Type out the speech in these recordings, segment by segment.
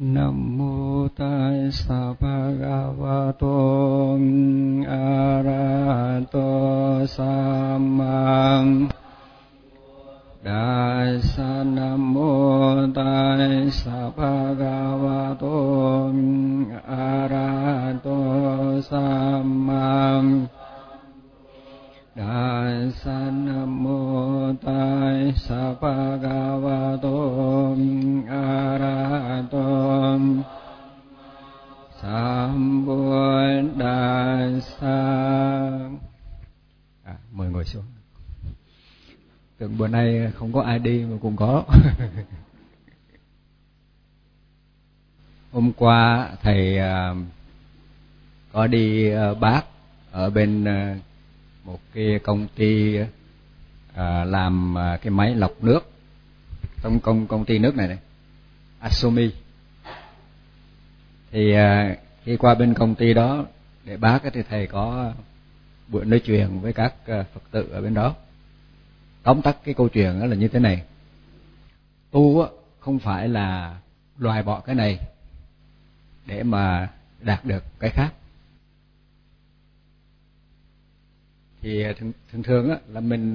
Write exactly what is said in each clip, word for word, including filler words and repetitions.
Nam mô Tassa Bhagavato Arahato Samma Dassa. Nam mô Tassa Bhagavato Arahato Samma Dassa. Nam mô Tassa Bhagavato Arahato Sambuddhassa. À, mời ngồi xuống. Tưởng bữa nay không có ai đi mà cũng có. Hôm qua thầy uh, có đi uh, bác ở bên uh, một cái công ty uh, làm uh, cái máy lọc nước trong công công ty nước này này, Asumi. Thì uh, khi qua bên công ty đó để bác thì thầy có buổi nói chuyện với các uh, Phật tử ở bên đó. Tóm tắt cái câu chuyện đó là như thế này: tu không phải là loại bỏ cái này để mà đạt được cái khác. Thì thường thường, thường á, là mình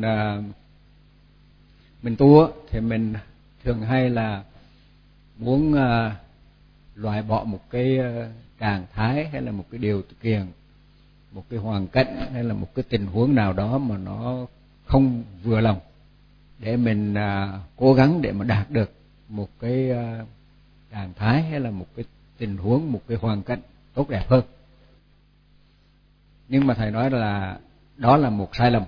mình tu thì mình thường hay là muốn loại bỏ một cái trạng thái hay là một cái điều kiện, một cái hoàn cảnh hay là một cái tình huống nào đó mà nó không vừa lòng, để mình cố gắng để mà đạt được một cái trạng thái hay là một cái tình huống, một cái hoàn cảnh tốt đẹp hơn. Nhưng mà thầy nói là đó là một sai lầm.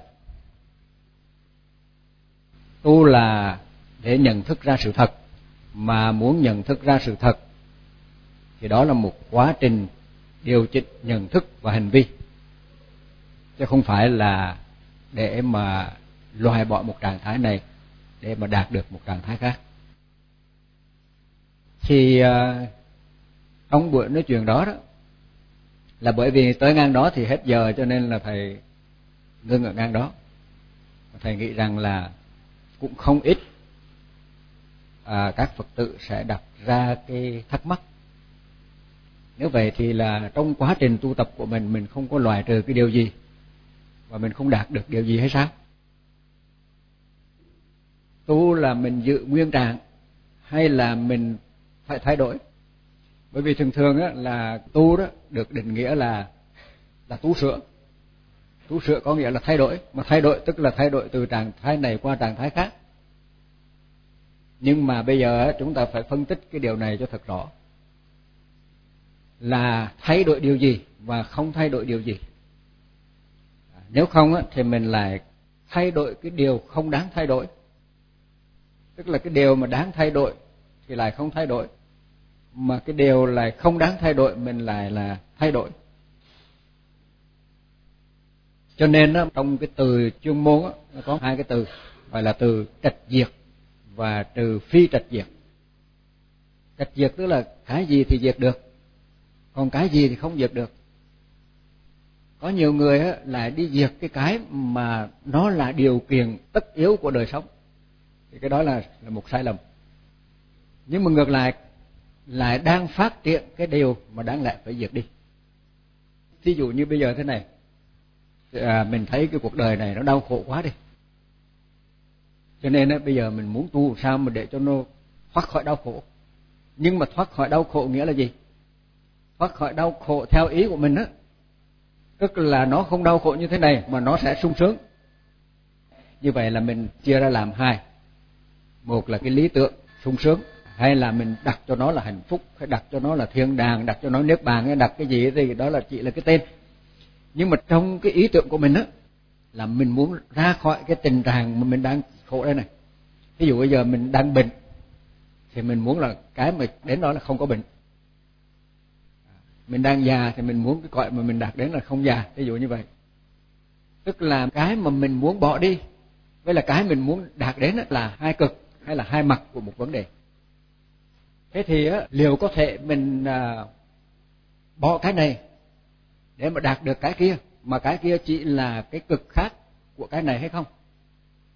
Tu là để nhận thức ra sự thật, mà muốn nhận thức ra sự thật thì đó là một quá trình điều chỉnh nhận thức và hành vi, chứ không phải là để mà loại bỏ một trạng thái này để mà đạt được một trạng thái khác. Thì uh, trong buổi nói chuyện đó đó là bởi vì tới ngang đó thì hết giờ, cho nên là thầy ngưng ở ngang đó. Thầy nghĩ rằng là cũng không ít à, các Phật tử sẽ đặt ra cái thắc mắc. Nếu vậy thì là trong quá trình tu tập của mình, mình không có loại trừ cái điều gì và mình không đạt được điều gì hay sao? Tu là mình giữ nguyên trạng hay là mình phải thay đổi? Bởi vì thường thường á, là tu đó được định nghĩa là là tu sửa. Tu sửa có nghĩa là thay đổi, mà thay đổi tức là thay đổi từ trạng thái này qua trạng thái khác. Nhưng mà bây giờ chúng ta phải phân tích cái điều này cho thật rõ, là thay đổi điều gì và không thay đổi điều gì. Nếu không thì mình lại thay đổi cái điều không đáng thay đổi, tức là cái điều mà đáng thay đổi thì lại không thay đổi, mà cái điều lại không đáng thay đổi mình lại là thay đổi. Cho nên trong cái từ chuyên môn nó có hai cái từ, gọi là từ trạch diệt và từ phi trạch diệt. Trạch diệt tức là cái gì thì diệt được, còn cái gì thì không diệt được. Có nhiều người lại đi diệt cái cái mà nó là điều kiện tất yếu của đời sống, thì cái đó là là một sai lầm. Nhưng mà ngược lại lại đang phát triển cái điều mà đáng lẽ phải diệt đi. Ví dụ như bây giờ thế này, à, mình thấy cái cuộc đời này nó đau khổ quá đi, cho nên á, bây giờ mình muốn tu sao mà để cho nó thoát khỏi đau khổ. Nhưng mà thoát khỏi đau khổ nghĩa là gì? Thoát khỏi đau khổ theo ý của mình á, tức là nó không đau khổ như thế này mà nó sẽ sung sướng. Như vậy là mình chia ra làm hai: một là cái lý tưởng sung sướng, hay là mình đặt cho nó là hạnh phúc, hay đặt cho nó là thiên đàng, đặt cho nó niết bàn, hay đặt cái gì thì đó là chỉ là cái tên. Nhưng mà trong cái ý tưởng của mình á, là mình muốn ra khỏi cái tình trạng mà mình đang khổ đây này. Ví dụ bây giờ mình đang bệnh thì mình muốn là cái mà đến đó là không có bệnh. Mình đang già thì mình muốn cái cõi mà mình đạt đến là không già, ví dụ như vậy. Tức là cái mà mình muốn bỏ đi với là cái mình muốn đạt đến là hai cực hay là hai mặt của một vấn đề. Thế thì á, liệu có thể mình à, bỏ cái này để mà đạt được cái kia, mà cái kia chỉ là cái cực khác của cái này hay không?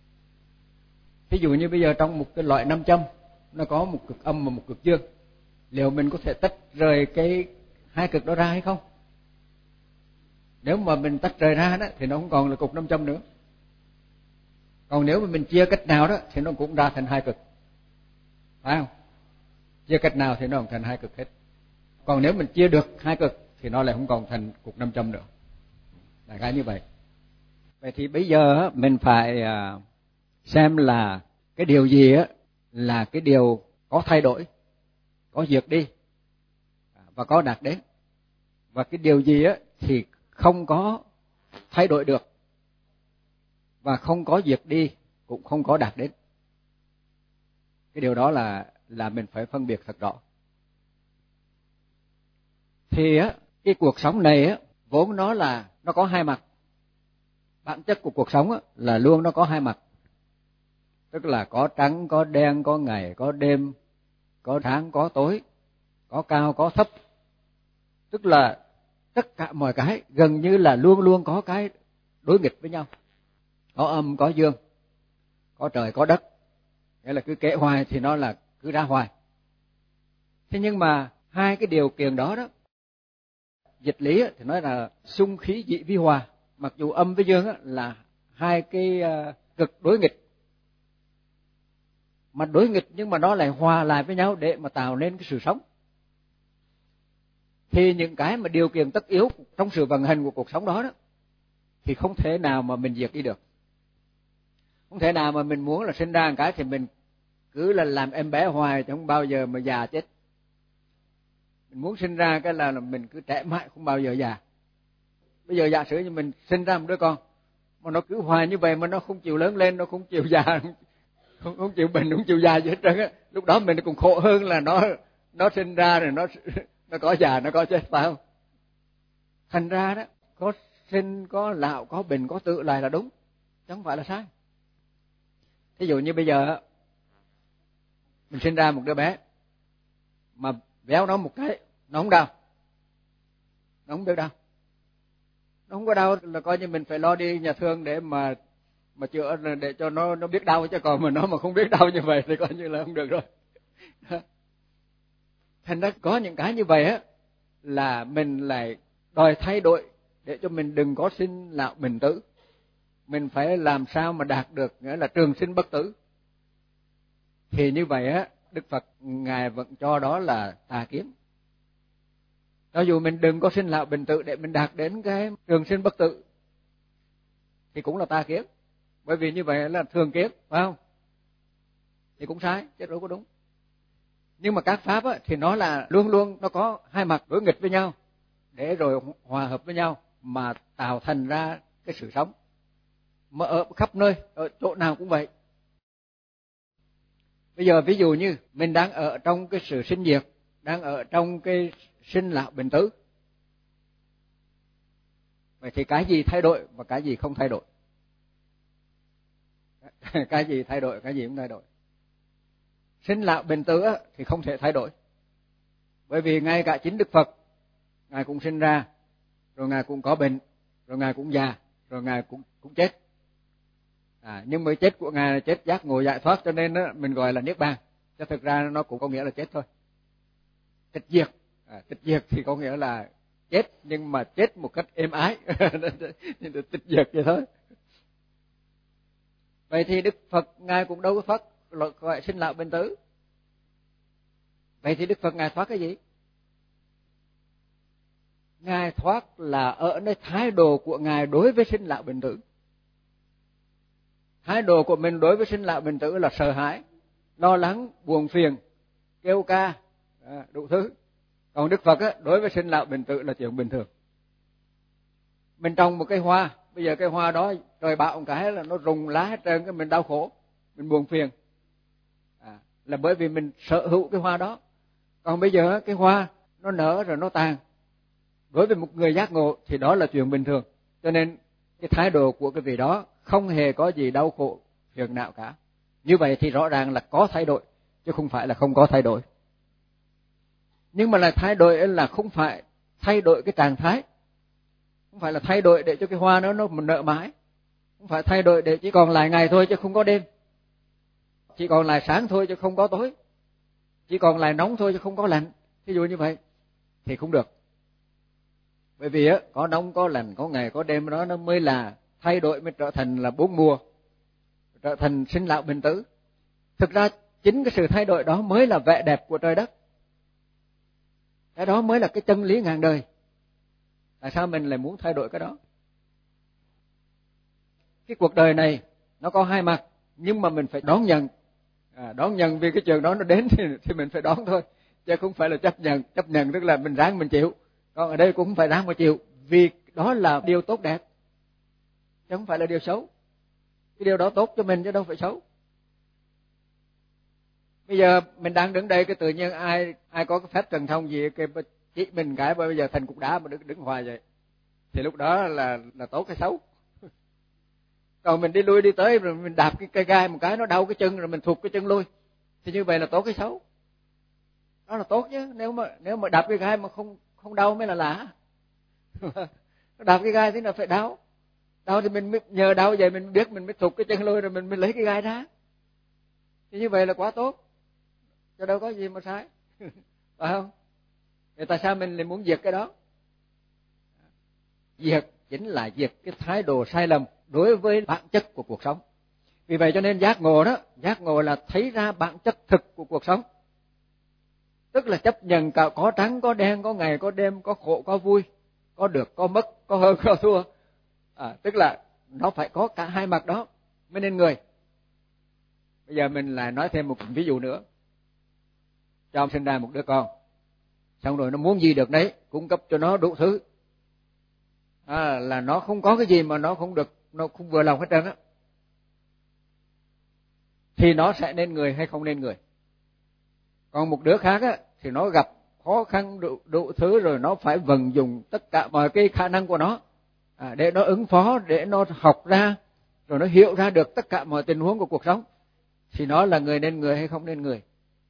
Ví dụ như bây giờ trong một cái loại nam châm nó có một cực âm và một cực dương, liệu mình có thể tách rời cái hai cực đó ra hay không? Nếu mà mình tách rời ra đó thì nó không còn là cục nam châm nữa. Còn nếu mà mình chia cách nào đó thì nó cũng ra thành hai cực, phải không? Chia cách nào thì nó cũng thành hai cực hết. Còn nếu mình chia được hai cực thì nó lại không còn thành cục nam châm nữa. Đại khái như vậy. Vậy thì bây giờ mình phải xem là cái điều gì là cái điều có thay đổi, có diệt đi và có đạt đến, và cái điều gì thì không có thay đổi được và không có diệt đi cũng không có đạt đến. Cái điều đó là là mình phải phân biệt thật rõ. Thì á, cái cuộc sống này á, vốn nó là nó có hai mặt. Bản chất của cuộc sống á, là luôn nó có hai mặt. Tức là có trắng, có đen, có ngày, có đêm, có sáng, có tối, có cao, có thấp. Tức là tất cả mọi cái gần như là luôn luôn có cái đối nghịch với nhau. Có âm, có dương, có trời, có đất. Nghĩa là cứ kể hoài thì nó là cứ ra hoài. Thế nhưng mà hai cái điều kiện đó đó, dịch lý thì nói là xung khí dị vi hòa. Mặc dù âm với dương là hai cái cực đối nghịch, mà đối nghịch nhưng mà nó lại hòa lại với nhau để mà tạo nên cái sự sống. Thì những cái mà điều kiện tất yếu trong sự vận hành của cuộc sống đó, đó thì không thể nào mà mình diệt đi được. Không thể nào mà mình muốn là sinh ra một cái thì mình cứ là làm em bé hoài chứ không bao giờ mà già chết. Mình muốn sinh ra cái là mình cứ trẻ mãi không bao giờ già. Bây giờ giả sử như mình sinh ra một đứa con mà nó cứ hoài như vậy mà nó không chịu lớn lên, nó không chịu già, không không chịu bệnh, không chịu già gì hết trơn á, lúc đó mình cũng khổ hơn là nó nó sinh ra rồi nó nó có già, nó có chết, phải không? Thành ra đó, có sinh, có lão, có bệnh, có tự lại là đúng, chứ không phải là sai. Thí dụ như bây giờ mình sinh ra một đứa bé mà véo nó một cái nó không đau, nó không biết đau, nó không có đau là coi như mình phải lo đi nhà thương để mà mà chữa, để cho nó nó biết đau, chứ còn mà nó mà không biết đau như vậy thì coi như là không được rồi. Thành ra có những cái như vậy á là mình lại đòi thay đổi để cho mình đừng có sinh lão bệnh tử. Mình phải làm sao mà đạt được nghĩa là trường sinh bất tử. Thì như vậy á, Đức Phật ngài vẫn cho đó là tà kiến. Cho dù mình đừng có sinh lão bệnh tử để mình đạt đến cái trường sinh bất tử thì cũng là tà kiến. Bởi vì như vậy là thường kiến, phải không? Thì cũng sai, chứ đâu có đúng. Nhưng mà các pháp á, thì nó là luôn luôn nó có hai mặt đối nghịch với nhau để rồi hòa hợp với nhau mà tạo thành ra cái sự sống. Mà ở khắp nơi, ở chỗ nào cũng vậy. Bây giờ ví dụ như mình đang ở trong cái sự sinh diệt, đang ở trong cái sinh lão bệnh tử. Vậy thì cái gì thay đổi và cái gì không thay đổi? Cái gì thay đổi, cái gì không thay đổi? Sinh lão bệnh tử thì không thể thay đổi. Bởi vì ngay cả chính Đức Phật, ngài cũng sinh ra, rồi ngài cũng có bệnh, rồi ngài cũng già, rồi ngài cũng cũng chết. À, nhưng mà chết của ngài là chết giác ngộ giải thoát, cho nên đó, mình gọi là niết bàn. Chứ thực ra nó cũng có nghĩa là chết thôi. Tịch diệt, à, tịch diệt thì có nghĩa là chết, nhưng mà chết một cách êm ái, tịch diệt vậy thôi. Vậy thì Đức Phật ngài cũng đâu có thoát gọi sinh lão bệnh tử. Vậy thì Đức Phật ngài thoát cái gì? Ngài thoát là ở nơi thái độ của ngài đối với sinh lão bệnh tử. Thái độ của mình đối với sinh lão bệnh tử là sợ hãi, lo lắng, buồn phiền, kêu ca, đủ thứ. Còn Đức Phật á, đối với sinh lão bệnh tử là chuyện bình thường. Mình trồng một cây hoa, bây giờ cây hoa đó trời bão một cái là nó rụng lá hết trơn, cái mình đau khổ, mình buồn phiền. À, là bởi vì mình sở hữu cái hoa đó. Còn bây giờ cái hoa nó nở rồi nó tàn, đối với một người giác ngộ thì đó là chuyện bình thường. Cho nên cái thái độ của cái vị đó không hề có gì đau khổ, phiền não cả. Như vậy thì rõ ràng là có thay đổi, chứ không phải là không có thay đổi. Nhưng mà là thay đổi là không phải thay đổi cái trạng thái, không phải là thay đổi để cho cái hoa nó nó nở mãi, không phải thay đổi để chỉ còn lại ngày thôi chứ không có đêm, chỉ còn lại sáng thôi chứ không có tối, chỉ còn lại nóng thôi chứ không có lạnh. thí dụ như vậy thì không được. Bởi vì á, có nóng có lạnh, có ngày có đêm, đó nó mới là thay đổi, mới trở thành là bốn mùa, trở thành sinh lão bệnh tử. Thực ra chính cái sự thay đổi đó mới là vẻ đẹp của trời đất, cái đó mới là cái chân lý ngàn đời. Tại sao mình lại muốn thay đổi cái đó? Cái cuộc đời này nó có hai mặt, nhưng mà mình phải đón nhận. À, đón nhận vì cái chuyện đó nó đến thì, thì mình phải đón thôi, chứ không phải là chấp nhận. Chấp nhận tức là mình ráng mình chịu, còn ở đây cũng không phải ráng mà chịu, vì đó là điều tốt đẹp, chứ không phải là điều xấu. Cái điều đó tốt cho mình chứ đâu phải xấu. Bây giờ mình đang đứng đây, cái tự nhiên ai ai có cái phép thần thông gì cái chỉ mình cái bây giờ thành cục đá mà đứng đứng hoài vậy, thì lúc đó là là tốt hay xấu? Còn mình đi lui đi tới rồi mình đạp cái cây gai một cái nó đau cái chân rồi mình thụt cái chân lui, thì như vậy là tốt hay xấu? Đó là tốt chứ, nếu mà nếu mà đạp cái gai mà không không đau mới là lạ. Đạp cái gai thì là phải đau, đau thì mình mới, nhờ đau vậy mình biết mình mới thụt cái chân lui rồi mình mới lấy cái gai ra, thì như vậy là quá tốt, chứ đâu có gì mà sai. Phải không? Thì tại sao mình lại muốn diệt cái đó? Diệt chính là diệt cái thái độ sai lầm đối với bản chất của cuộc sống. Vì vậy cho nên giác ngộ đó, giác ngộ là thấy ra bản chất thực của cuộc sống. Tức là chấp nhận cả có trắng, có đen, có ngày, có đêm, có khổ, có vui, có được, có mất, có hơn, có thua. À, tức là nó phải có cả hai mặt đó mới nên người. Bây giờ mình lại nói thêm một ví dụ nữa. Cho ông sinh ra một đứa con, xong rồi nó muốn gì được đấy, cung cấp cho nó đủ thứ. À, là nó không có cái gì mà nó không được, nó không vừa lòng hết trơn á. Thì nó sẽ nên người hay không nên người? Còn một đứa khác á, thì nó gặp khó khăn đủ, đủ thứ rồi nó phải vận dụng tất cả mọi cái khả năng của nó à, để nó ứng phó, để nó học ra, rồi nó hiểu ra được tất cả mọi tình huống của cuộc sống. Thì nó là người nên người hay không nên người?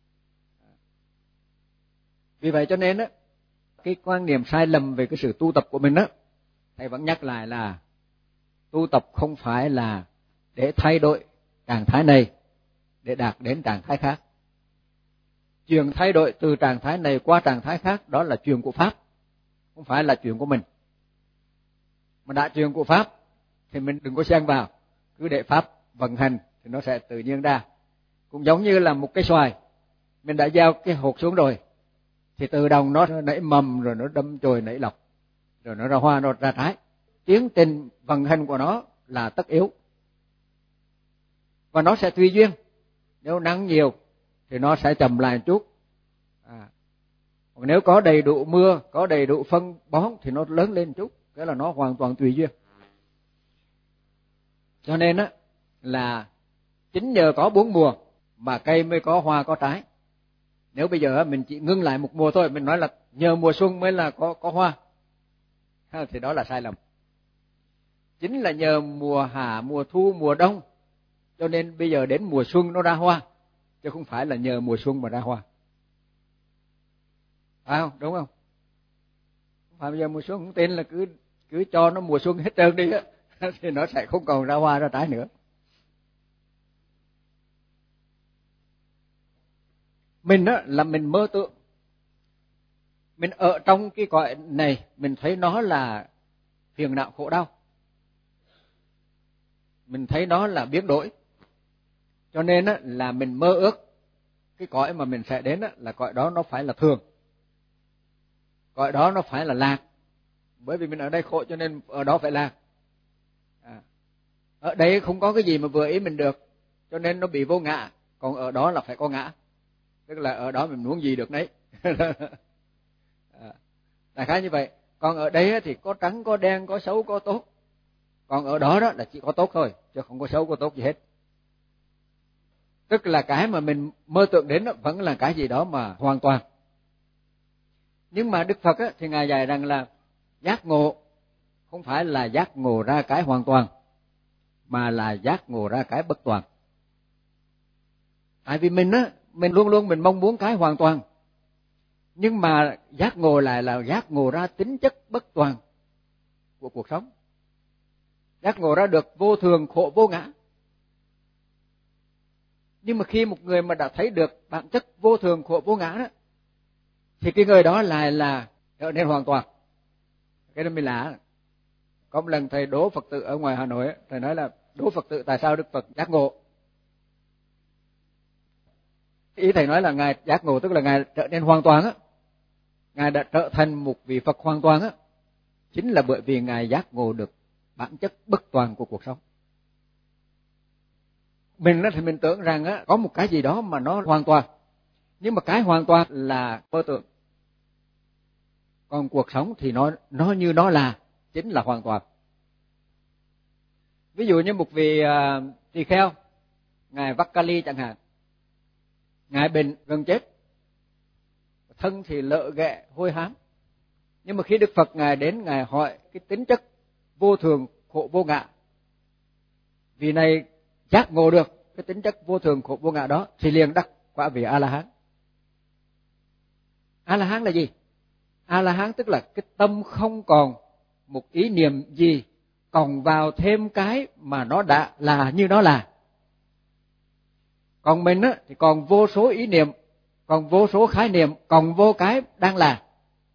Vì vậy cho nên á, cái quan niệm sai lầm về cái sự tu tập của mình á, thầy vẫn nhắc lại là tu tập không phải là để thay đổi trạng thái này để đạt đến trạng thái khác. Chuyện thay đổi từ trạng thái này qua trạng thái khác đó là chuyện của Pháp, không phải là chuyện của mình. Mà đã chuyện của Pháp thì mình đừng có xen vào, cứ để Pháp vận hành thì nó sẽ tự nhiên ra. Cũng giống như là một cái xoài, mình đã gieo cái hột xuống rồi, thì từ đồng nó nảy mầm, rồi nó đâm chồi nảy lọc, rồi nó ra hoa, nó ra trái. Tiến trình vận hành của nó là tất yếu. Và nó sẽ tùy duyên. Nếu nắng nhiều thì nó sẽ chậm lại một chút. À. Còn nếu có đầy đủ mưa, có đầy đủ phân bón thì nó lớn lên một chút. Cái là nó hoàn toàn tùy duyên. Cho nên á là chính nhờ có bốn mùa mà cây mới có hoa có trái. Nếu bây giờ mình chỉ ngưng lại một mùa thôi, mình nói là nhờ mùa xuân mới là có có hoa, thì đó là sai lầm. Chính là nhờ mùa hạ, mùa thu, mùa đông, cho nên bây giờ đến mùa xuân nó ra hoa, chứ không phải là nhờ mùa xuân mà ra hoa. Phải không? Đúng không? Không phải bây giờ mùa xuân không tin là cứ cứ cho nó mùa xuân hết trơn đi á, thì nó sẽ không còn ra hoa ra trái nữa. Mình á là mình mơ tưởng, mình ở trong cái cõi này mình thấy nó là phiền não khổ đau, mình thấy nó là biến đổi, cho nên á là mình mơ ước cái cõi mà mình sẽ đến á là cõi đó nó phải là thường, cõi đó nó phải là lạc, bởi vì mình ở đây khổ cho nên ở đó phải lạc. À, ở đây không có cái gì mà vừa ý mình được, cho nên nó bị vô ngã, còn ở đó là phải có ngã, tức là ở đó mình muốn gì được đấy. À, đại khái như vậy. Còn ở đây thì có trắng, có đen, có xấu, có tốt. Còn ở đó đó là chỉ có tốt thôi, chứ không có xấu, có tốt gì hết. Tức là cái mà mình mơ tưởng đến đó vẫn là cái gì đó mà hoàn toàn. Nhưng mà Đức Phật á, thì Ngài dạy rằng là giác ngộ không phải là giác ngộ ra cái hoàn toàn, mà là giác ngộ ra cái bất toàn. Tại vì mình á, mình luôn luôn mình mong muốn cái hoàn toàn, nhưng mà giác ngộ lại là giác ngộ ra tính chất bất toàn của cuộc sống, giác ngộ ra được vô thường khổ vô ngã. Nhưng mà khi một người mà đã thấy được bản chất vô thường khổ vô ngã đó, thì cái người đó lại là trở nên hoàn toàn. Cái đó mới lạ. Có một lần thầy đố Phật tử ở ngoài Hà Nội, thầy nói là đố Phật tử tại sao Đức Phật giác ngộ. Ý thầy nói là ngài giác ngộ tức là ngài trở nên hoàn toàn á, ngài đã trở thành một vị Phật hoàn toàn á, chính là bởi vì ngài giác ngộ được bản chất bất toàn của cuộc sống. Mình thì mình tưởng rằng á có một cái gì đó mà nó hoàn toàn, nhưng mà cái hoàn toàn là mơ tưởng. Còn cuộc sống thì nó nó như nó là, chính là hoàn toàn. Ví dụ như một vị uh, tỳ kheo, ngài Vakali chẳng hạn, ngài bệnh gần chết, thân thì lợ ghẹ hôi hám, nhưng mà khi Đức Phật ngài đến, ngài hỏi cái tính chất vô thường khổ vô ngã, vì này giác ngộ được cái tính chất vô thường khổ vô ngã đó thì liền đắc quả vị A La Hán. A La Hán là gì? A La Hán tức là cái tâm không còn một ý niệm gì còn vào thêm cái mà nó đã là như nó là. Còn mình á thì còn vô số ý niệm, còn vô số khái niệm, còn vô cái đang là.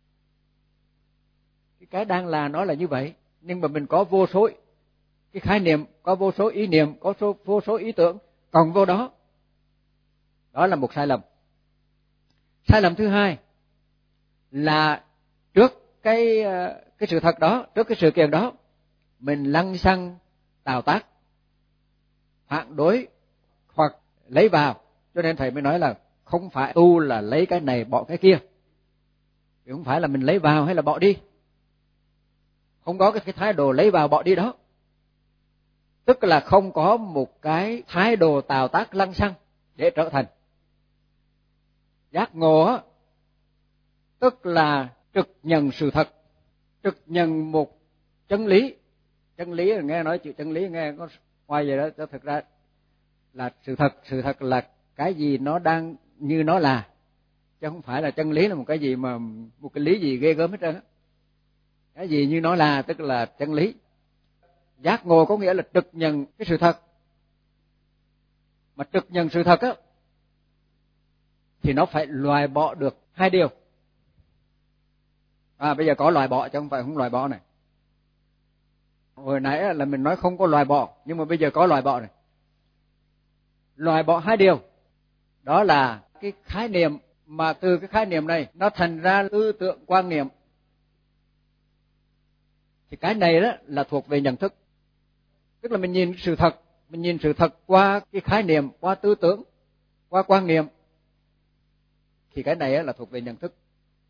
Cái cái đang là nó là như vậy, nhưng mà mình có vô số cái khái niệm, có vô số ý niệm, có số, vô số ý tưởng, còn vô đó. Đó là một sai lầm. Sai lầm thứ hai là trước cái cái sự thật đó, trước cái sự kiện đó, mình lăng xăng tào tác, phản đối hoặc lấy vào. Cho nên thầy mới nói là không phải tu là lấy cái này bỏ cái kia, thì không phải là mình lấy vào hay là bỏ đi, không có cái thái độ lấy vào bỏ đi đó. Tức là không có một cái thái độ tào tác lăng xăng để trở thành. Giác ngộ á, tức là trực nhận sự thật, trực nhận một chân lý. Chân lý là nghe nói chữ chân lý nghe có ngoài vậy đó, thực ra là sự thật. Sự thật là cái gì nó đang như nó là, chứ không phải là chân lý là một cái gì mà một cái lý gì ghê gớm hết trơn á. Cái gì như nó là tức là chân lý. Giác ngộ có nghĩa là trực nhận cái sự thật. Mà trực nhận sự thật á thì nó phải loại bỏ được hai điều. À bây giờ có loại bỏ chứ không phải không loại bỏ này. Hồi nãy là mình nói không có loại bỏ, nhưng mà bây giờ có loại bỏ này. Loại bỏ hai điều. Đó là cái khái niệm, mà từ cái khái niệm này nó thành ra tư tưởng quan niệm. Thì cái này đó là thuộc về nhận thức. Tức là mình nhìn sự thật, mình nhìn sự thật qua cái khái niệm, qua tư tưởng, qua quan niệm. Thì cái này là thuộc về nhận thức.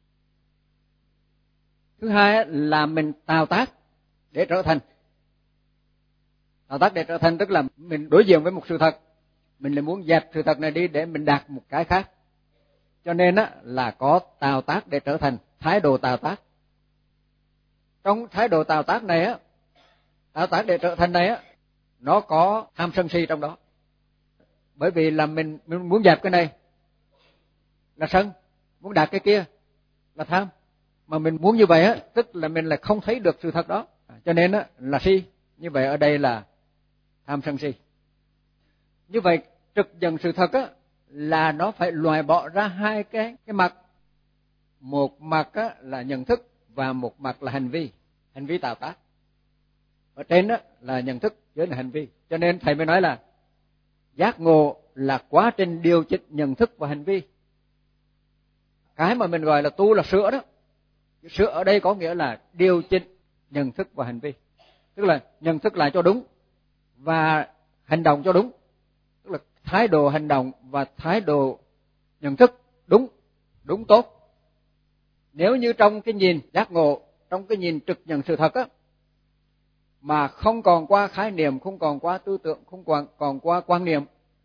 Thứ hai là mình tạo tác để trở thành. Tạo tác để trở thành tức là mình đối diện với một sự thật, mình lại muốn dẹp sự thật này đi để mình đạt một cái khác. Cho nên á là có tạo tác để trở thành, thái độ tạo tác. Trong thái độ tạo tác này á, tạo tác để trở thành này á, nó có tham sân si trong đó. Bởi vì là mình, mình muốn dẹp cái này là sân, muốn đạt cái kia là tham. Mà mình muốn như vậy á, tức là mình lại không thấy được sự thật đó, cho nên á là si. Như vậy ở đây là tham sân si. Như vậy trực nhận sự thật á là nó phải loại bỏ ra hai cái cái mặt. Một mặt á là nhận thức và một mặt là hành vi, hành vi tạo tác. Ở trên á là nhận thức, dưới là hành vi. Cho nên thầy mới nói là giác ngộ là quá trình điều chỉnh nhận thức và hành vi. Cái mà mình gọi là tu là sửa đó. Sửa ở đây có nghĩa là điều chỉnh nhận thức và hành vi. Tức là nhận thức lại cho đúng và hành động cho đúng. Tức là thái độ hành động và thái độ nhận thức đúng, đúng tốt. Nếu như trong cái nhìn giác ngộ, trong cái nhìn trực nhận sự thật á, mà không còn qua khái niệm, không còn qua tư tưởng, không còn, còn qua quan niệm,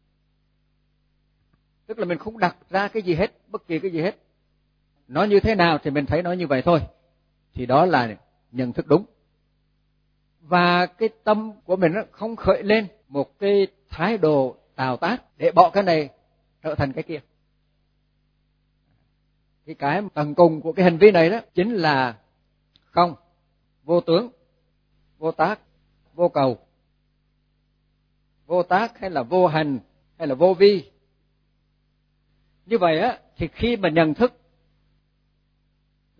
tức là mình không đặt ra cái gì hết, bất kỳ cái gì hết, nó như thế nào thì mình thấy nó như vậy thôi, thì đó là nhận thức đúng. Và cái tâm của mình không khởi lên một cái thái độ tạo tác để bỏ cái này trở thành cái kia. Cái cái tầng cùng của cái hành vi này đó chính là không, vô tướng, vô tác, vô cầu. Vô tác hay là vô hành hay là vô vi. Như vậy á thì khi mà nhận thức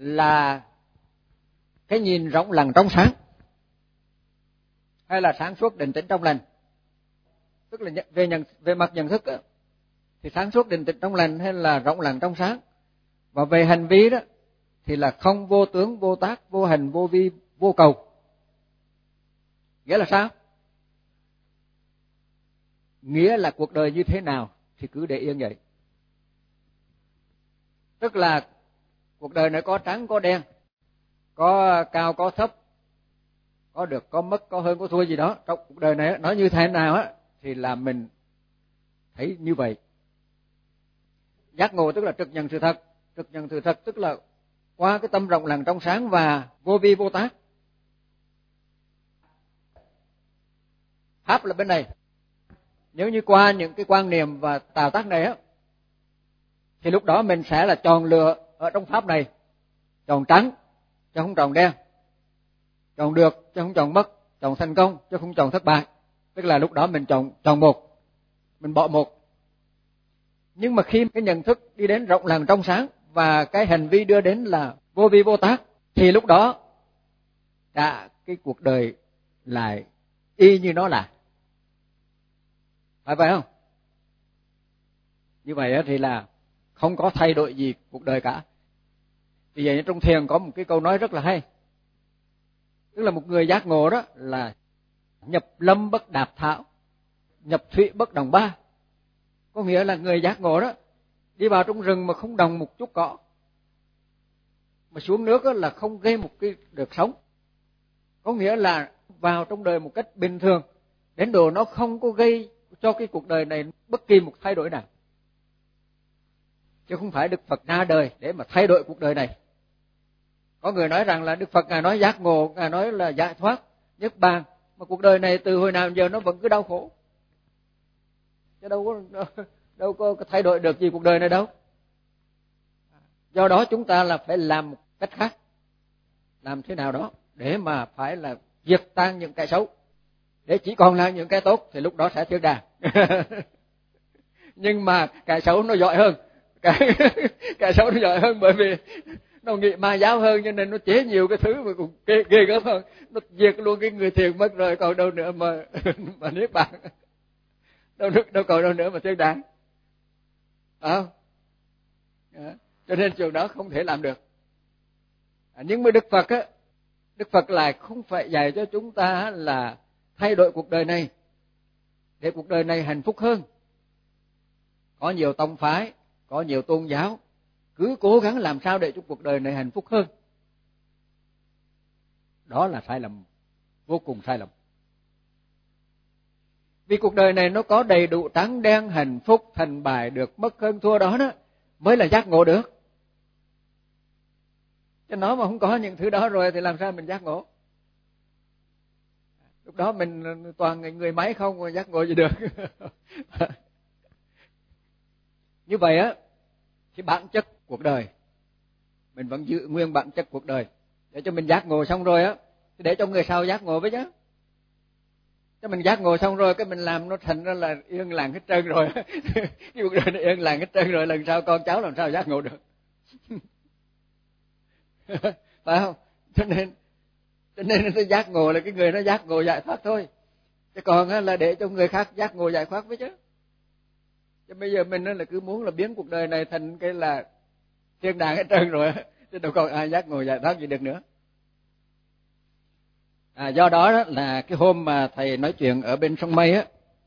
là cái nhìn rộng lặng trong sáng, hay là sáng suốt định tĩnh trong lành? Tức là về nhận về mặt nhận thức đó, thì sáng suốt định tĩnh trong lành hay là rộng lặng trong sáng? Và về hành vi đó thì là không vô tướng, vô tác, vô hành, vô vi, vô cầu. Nghĩa là sao? Nghĩa là cuộc đời như thế nào thì cứ để yên vậy. Tức là cuộc đời này có trắng có đen, có cao có thấp, có được có mất, có hơn có thua gì đó. Trong cuộc đời này nó như thế nào á thì là mình thấy như vậy. Giác ngộ tức là trực nhận sự thật. Trực nhận sự thật tức là qua cái tâm rộng lặng trong sáng và vô vi vô tác. Pháp là bên này. Nếu như qua những cái quan niệm và tạo tác này á, thì lúc đó mình sẽ là chọn lựa ở trong Pháp này. Chọn trắng chứ không chọn đen, chọn được chứ không chọn mất, chọn thành công chứ không chọn thất bại. Tức là lúc đó mình chọn chọn một, mình bỏ một. Nhưng mà khi cái nhận thức đi đến rộng lặng trong sáng và cái hành vi đưa đến là vô vi vô tác, thì lúc đó cả cái cuộc đời lại y như nó là. Phải vậy không? Như vậy thì là không có thay đổi gì cuộc đời cả. Vì vậy trong thiền có một cái câu nói rất là hay. Tức là một người giác ngộ đó là nhập lâm bất đạp thảo, nhập thủy bất đồng ba. Có nghĩa là người giác ngộ đó đi vào trong rừng mà không đồng một chút cỏ, mà xuống nước là không gây một cái được sống. Có nghĩa là vào trong đời một cách bình thường, đến độ nó không có gây cho cái cuộc đời này bất kỳ một thay đổi nào. Chứ không phải Đức Phật ra đời để mà thay đổi cuộc đời này. Có người nói rằng là Đức Phật Ngài nói giác ngộ, Ngài nói là giải thoát, niết bàn, mà cuộc đời này từ hồi nào giờ nó vẫn cứ đau khổ. Chứ đâu có, đâu, đâu có thay đổi được gì cuộc đời này đâu. Do đó chúng ta là phải làm một cách khác. Làm thế nào đó để mà phải là diệt tan những cái xấu, để chỉ còn lại những cái tốt, thì lúc đó sẽ thiên đàng. Nhưng mà cái xấu nó giỏi hơn. Cái, cái xấu nó giỏi hơn bởi vì nó nghĩ ma giáo hơn, cho nên nó chế nhiều cái thứ mà cũng ghê, ghê gớm hơn. Nó diệt luôn cái người thiền mất rồi, còn đâu nữa mà mà niết bàn. Đâu, đâu còn đâu nữa mà thiên đàng. À, à, cho nên chuyện đó không thể làm được. À, nhưng mà Đức Phật á, Đức Phật lại không phải dạy cho chúng ta là thay đổi cuộc đời này để cuộc đời này hạnh phúc hơn. Có nhiều tông phái, có nhiều tôn giáo cứ cố gắng làm sao để cho cuộc đời này hạnh phúc hơn. Đó là sai lầm, vô cùng sai lầm. Vì cuộc đời này nó có đầy đủ trắng đen, hạnh phúc, thành bại, được mất hơn thua đó đó mới là giác ngộ được. Chứ nó mà không có những thứ đó rồi thì làm sao mình giác ngộ? Lúc đó mình toàn người máy không mà giác ngộ gì được. Như vậy á, cái bản chất cuộc đời mình vẫn giữ nguyên bản chất cuộc đời. Để cho mình giác ngộ xong rồi á, thì để cho người sau giác ngộ với chứ. Cho mình giác ngộ xong rồi cái mình làm nó thành ra là yên lặng hết trơn rồi. Cái cuộc đời này yên lặng hết trơn rồi, lần sau con cháu làm sao giác ngộ được. Phải không? Cho nên cho nên nó giác ngộ là cái người nó giác ngộ giải thoát thôi. Chứ còn là để cho người khác giác ngộ giải thoát với chứ. Chứ bây giờ mình là cứ muốn là biến cuộc đời này thành cái là thiên đàng hết trơn rồi, chứ đâu còn ai giác ngộ giải thoát gì được nữa. À, do đó, đó là cái hôm mà thầy nói chuyện ở bên sông Mây á,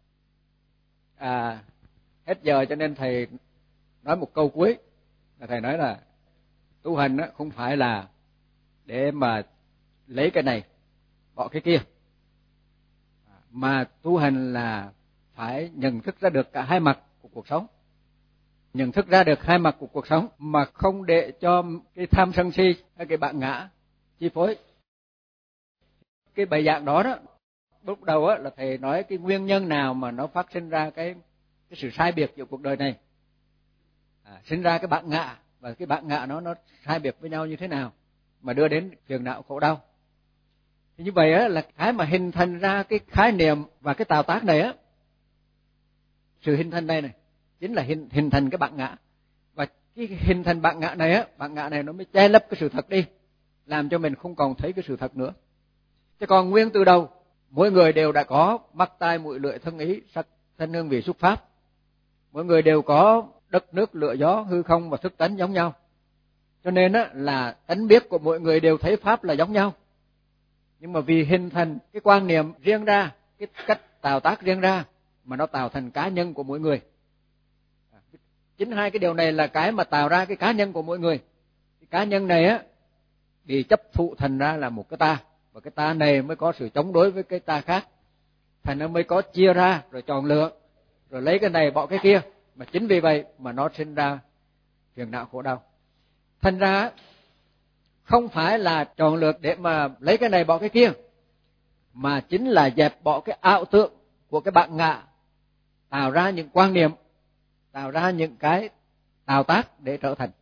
à, hết giờ cho nên thầy nói một câu cuối. Là thầy nói là tu hành á, không phải là để mà lấy cái này bỏ cái kia, mà tu hành là phải nhận thức ra được cả hai mặt của cuộc sống. Nhận thức ra được hai mặt của cuộc sống mà không để cho cái tham sân si hay cái bản ngã chi phối. Cái bài giảng đó đó, lúc đầu á là thầy nói cái nguyên nhân nào mà nó phát sinh ra cái cái sự sai biệt giữa cuộc đời này, à, sinh ra cái bản ngã, và cái bản ngã nó nó sai biệt với nhau như thế nào mà đưa đến phiền não khổ đau. Thì như vậy á là cái mà hình thành ra cái khái niệm và cái tạo tác này á, sự hình thành đây này chính là hình hình thành cái bản ngã. Và cái hình thành bản ngã này á, bản ngã này nó mới che lấp cái sự thật đi, làm cho mình không còn thấy cái sự thật nữa. Chứ còn nguyên từ đầu, mỗi người đều đã có mắt tai mũi lưỡi thân ý sắc thân hương vị xúc pháp, mỗi người đều có đất nước lửa gió hư không và thức tánh giống nhau, cho nên á là tánh biết của mỗi người đều thấy pháp là giống nhau. Nhưng mà vì hình thành cái quan niệm riêng ra, cái cách tạo tác riêng ra mà nó tạo thành cá nhân của mỗi người. Chính hai cái điều này là cái mà tạo ra cái cá nhân của mỗi người. Cái cá nhân này á bị chấp thụ thành ra là một cái ta, và cái ta này mới có sự chống đối với cái ta khác, thành nó mới có chia ra rồi chọn lựa, rồi lấy cái này bỏ cái kia, mà chính vì vậy mà nó sinh ra phiền não khổ đau. Thành ra không phải là chọn lựa để mà lấy cái này bỏ cái kia, mà chính là dẹp bỏ cái ảo tượng của cái bản ngã, tạo ra những quan niệm, tạo ra những cái tạo tác để trở thành.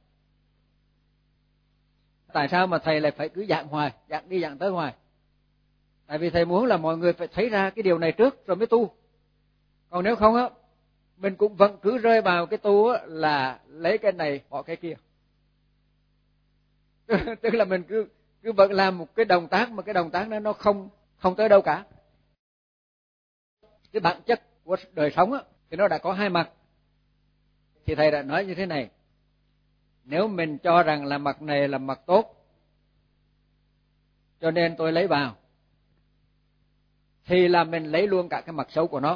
Tại sao mà thầy lại phải cứ giảng hoài, giảng đi giảng tới hoài? Tại vì thầy muốn là mọi người phải thấy ra cái điều này trước rồi mới tu. Còn nếu không á, mình cũng vẫn cứ rơi vào cái tu á, là lấy cái này bỏ cái kia. Tức là mình cứ cứ vẫn làm một cái động tác mà cái động tác đó nó không không tới đâu cả. Cái bản chất của đời sống á thì nó đã có hai mặt. Thì thầy đã nói như thế này: nếu mình cho rằng là mặt này là mặt tốt, cho nên tôi lấy vào, thì là mình lấy luôn cả cái mặt xấu của nó.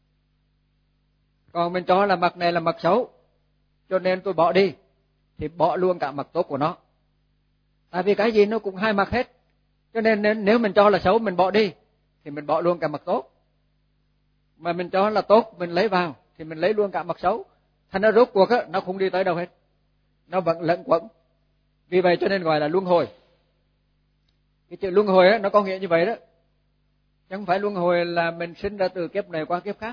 Còn mình cho là mặt này là mặt xấu, cho nên tôi bỏ đi, thì bỏ luôn cả mặt tốt của nó. Tại vì cái gì nó cũng hai mặt hết. Cho nên nếu mình cho là xấu mình bỏ đi, thì mình bỏ luôn cả mặt tốt. Mà mình cho là tốt mình lấy vào, thì mình lấy luôn cả mặt xấu. Thành ra rốt cuộc á, nó không đi tới đâu hết, nó vẫn lẫn quẩn. Vì vậy cho nên gọi là luân hồi. Cái chữ luân hồi á, nó có nghĩa như vậy đó. Chứ không phải luân hồi là mình sinh ra từ kiếp này qua kiếp khác.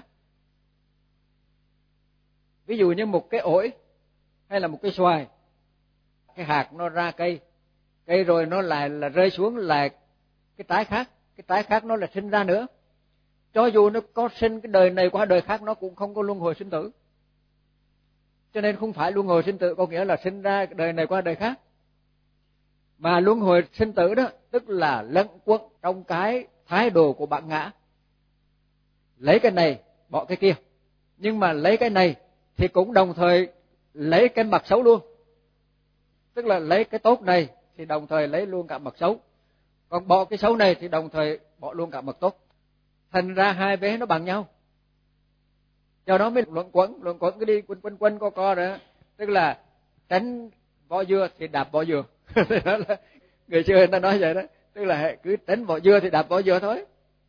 Ví dụ như một cái ổi hay là một cái xoài, cái hạt nó ra cây, cây rồi nó lại là rơi xuống lại cái trái khác, cái trái khác nó lại sinh ra nữa. Cho dù nó có sinh cái đời này qua đời khác, nó cũng không có luân hồi sinh tử. Cho nên không phải luân hồi sinh tử có nghĩa là sinh ra đời này qua đời khác, mà luân hồi sinh tử đó tức là lẫn quẩn trong cái thái độ của bản ngã, lấy cái này bỏ cái kia. Nhưng mà lấy cái này thì cũng đồng thời lấy cái mặt xấu luôn, tức là lấy cái tốt này thì đồng thời lấy luôn cả mặt xấu, còn bỏ cái xấu này thì đồng thời bỏ luôn cả mặt tốt. Thành ra hai vế nó bằng nhau. Do đó mới luẩn quẩn, luẩn quẩn cứ đi quanh quanh quanh co co đó, tức là tránh vỏ dưa thì đạp vỏ dừa. Người xưa người ta nói vậy đó, tức là cứ tránh vỏ dưa thì đạp vỏ dừa thôi.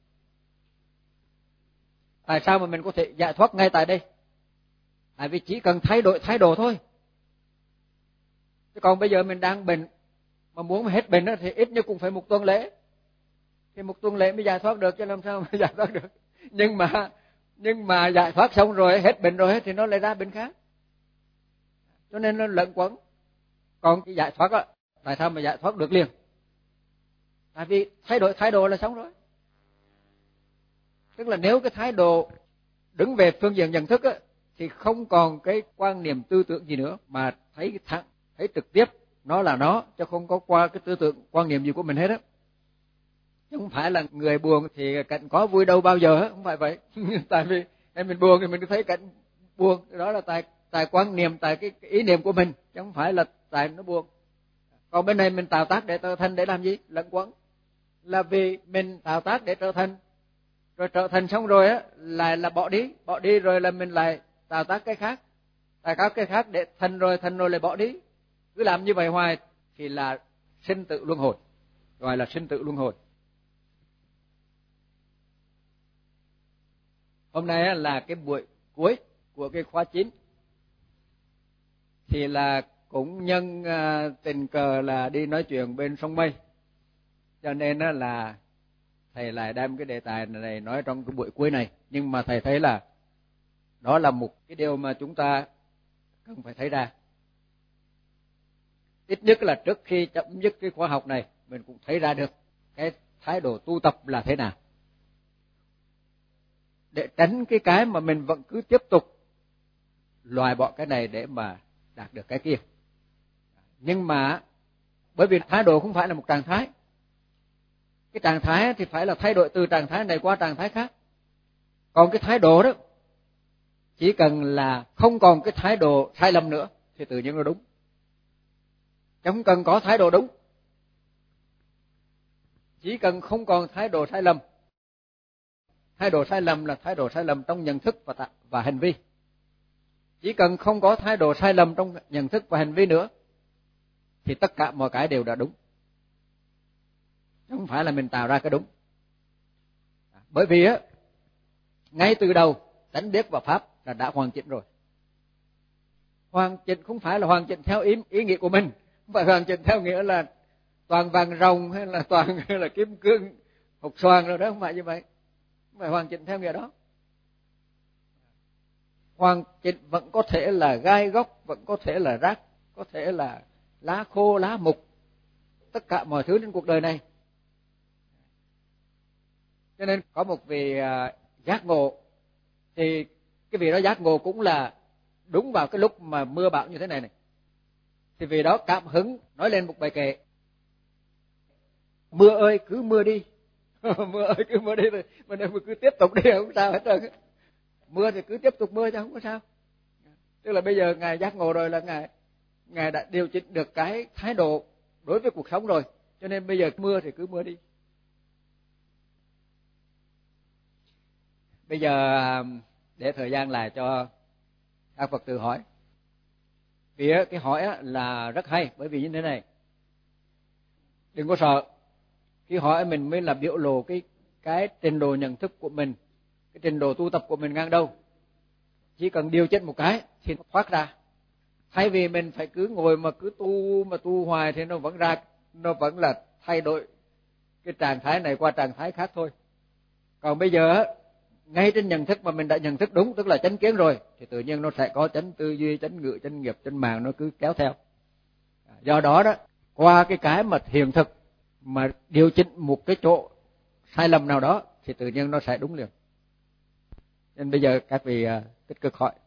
Tại sao mà mình có thể giải thoát ngay tại đây? Tại vì chỉ cần thay đổi thái độ thôi. Chứ còn bây giờ mình đang bệnh, mà muốn mà hết bệnh đó, thì ít nhất cũng phải một tuần lễ. Thì một tuần lễ mới giải thoát được, chứ làm sao mà giải thoát được. Nhưng mà nhưng mà giải thoát xong rồi, hết bệnh rồi thì nó lại ra bệnh khác. Cho nên nó lẫn quẩn. Còn cái giải thoát á, tại sao mà giải thoát được liền? Tại vì thay đổi thái độ là xong rồi. Tức là nếu cái thái độ đứng về phương diện nhận thức á, thì không còn cái quan niệm tư tưởng gì nữa, mà thấy thẳng, thấy trực tiếp nó là nó, chứ không có qua cái tư tưởng quan niệm gì của mình hết á. Chứ không phải là người buồn thì cảnh có vui đâu bao giờ, không phải vậy. Tại vì em mình buồn thì mình thấy cảnh buồn, đó là tại tại quan niệm, tại cái, cái ý niệm của mình, chứ không phải là tại nó buồn. Còn bên này mình tạo tác để trở thành để làm gì? Lẫn quẩn. Là vì mình tạo tác để trở thành, rồi trở thành xong rồi á lại là bỏ đi, bỏ đi rồi là mình lại tạo tác cái khác, tạo tác cái khác để thành rồi thành rồi lại bỏ đi. Cứ làm như vậy hoài thì là sinh tử luân hồi, gọi là sinh tử luân hồi. Hôm nay là cái buổi cuối của cái khóa chín, thì là cũng nhân tình cờ là đi nói chuyện bên sông Mây, cho nên là thầy lại đem cái đề tài này nói trong cái buổi cuối này. Nhưng mà thầy thấy là đó là một cái điều mà chúng ta cần phải thấy ra. Ít nhất là trước khi chấm dứt cái khóa học này, mình cũng thấy ra được cái thái độ tu tập là thế nào, để tránh cái cái mà mình vẫn cứ tiếp tục loại bỏ cái này để mà đạt được cái kia. Nhưng mà bởi vì thái độ không phải là một trạng thái, cái trạng thái thì phải là thay đổi từ trạng thái này qua trạng thái khác. Còn cái thái độ đó chỉ cần là không còn cái thái độ sai lầm nữa thì tự nhiên nó đúng, chứ không cần có thái độ đúng. Chỉ cần không còn thái độ sai lầm. Thái độ sai lầm là thái độ sai lầm trong nhận thức và và hành vi. Chỉ cần không có thái độ sai lầm trong nhận thức và hành vi nữa thì tất cả mọi cái đều đã đúng. Không phải là mình tạo ra cái đúng. Bởi vì á, ngay từ đầu tánh biết và pháp là đã hoàn chỉnh rồi. Hoàn chỉnh không phải là hoàn chỉnh theo ý, ý nghĩa của mình, không phải hoàn chỉnh theo nghĩa là toàn vàng rồng hay là toàn hay là kim cương hột xoàn rồi đó, không phải như vậy. Không phải hoàn chỉnh theo nghĩa đó. Hoàn chỉnh vẫn có thể là gai góc, vẫn có thể là rác, có thể là lá khô, lá mục, tất cả mọi thứ trên cuộc đời này. Cho nên có một vị uh, giác ngộ, thì cái vị đó giác ngộ cũng là đúng vào cái lúc mà mưa bão như thế này này. Thì vì đó cảm hứng nói lên một bài kệ: mưa ơi cứ mưa đi. Mưa ơi cứ mưa đi, mình cứ tiếp tục đi, không sao hết trơn. Mưa thì cứ tiếp tục mưa chứ không có sao. Tức là bây giờ ngài giác ngộ rồi là ngài ngài đã điều chỉnh được cái thái độ đối với cuộc sống rồi, cho nên bây giờ mưa thì cứ mưa đi. Bây giờ để thời gian lại cho các Phật tử hỏi. Vì cái hỏi là rất hay, bởi vì như thế này, đừng có sợ. Khi hỏi mình mới là biểu lộ cái cái trình độ nhận thức của mình, cái trình độ tu tập của mình ngang đâu. Chỉ cần điều chỉnh một cái thì nó thoát ra. Thay vì mình phải cứ ngồi mà cứ tu mà tu hoài thì nó vẫn ra, nó vẫn là thay đổi cái trạng thái này qua trạng thái khác thôi. Còn bây giờ ngay trên nhận thức mà mình đã nhận thức đúng, tức là chánh kiến rồi, thì tự nhiên nó sẽ có chánh tư duy, chánh ngữ, chánh nghiệp, chánh mạng, nó cứ kéo theo. Do đó đó, qua cái cái mà hiện thực mà điều chỉnh một cái chỗ sai lầm nào đó thì tự nhiên nó sẽ đúng liền. Nên bây giờ các vị uh, tích cực hỏi.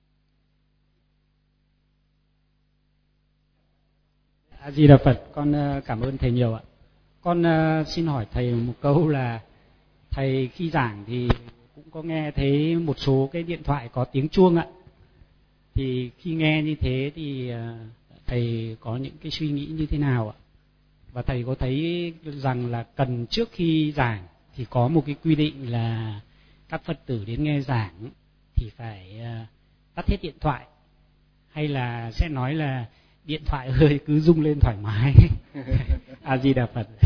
A Di Đà Phật, con uh, cảm ơn thầy nhiều ạ. Con uh, xin hỏi thầy một câu là thầy khi giảng thì cũng có nghe thấy một số cái điện thoại có tiếng chuông ạ. Thì khi nghe như thế thì uh, thầy có những cái suy nghĩ như thế nào ạ? Và thầy có thấy rằng là cần trước khi giảng thì có một cái quy định là các Phật tử đến nghe giảng thì phải uh, tắt hết điện thoại, hay là sẽ nói là điện thoại ơi cứ rung lên thoải mái? A Di Đà Phật.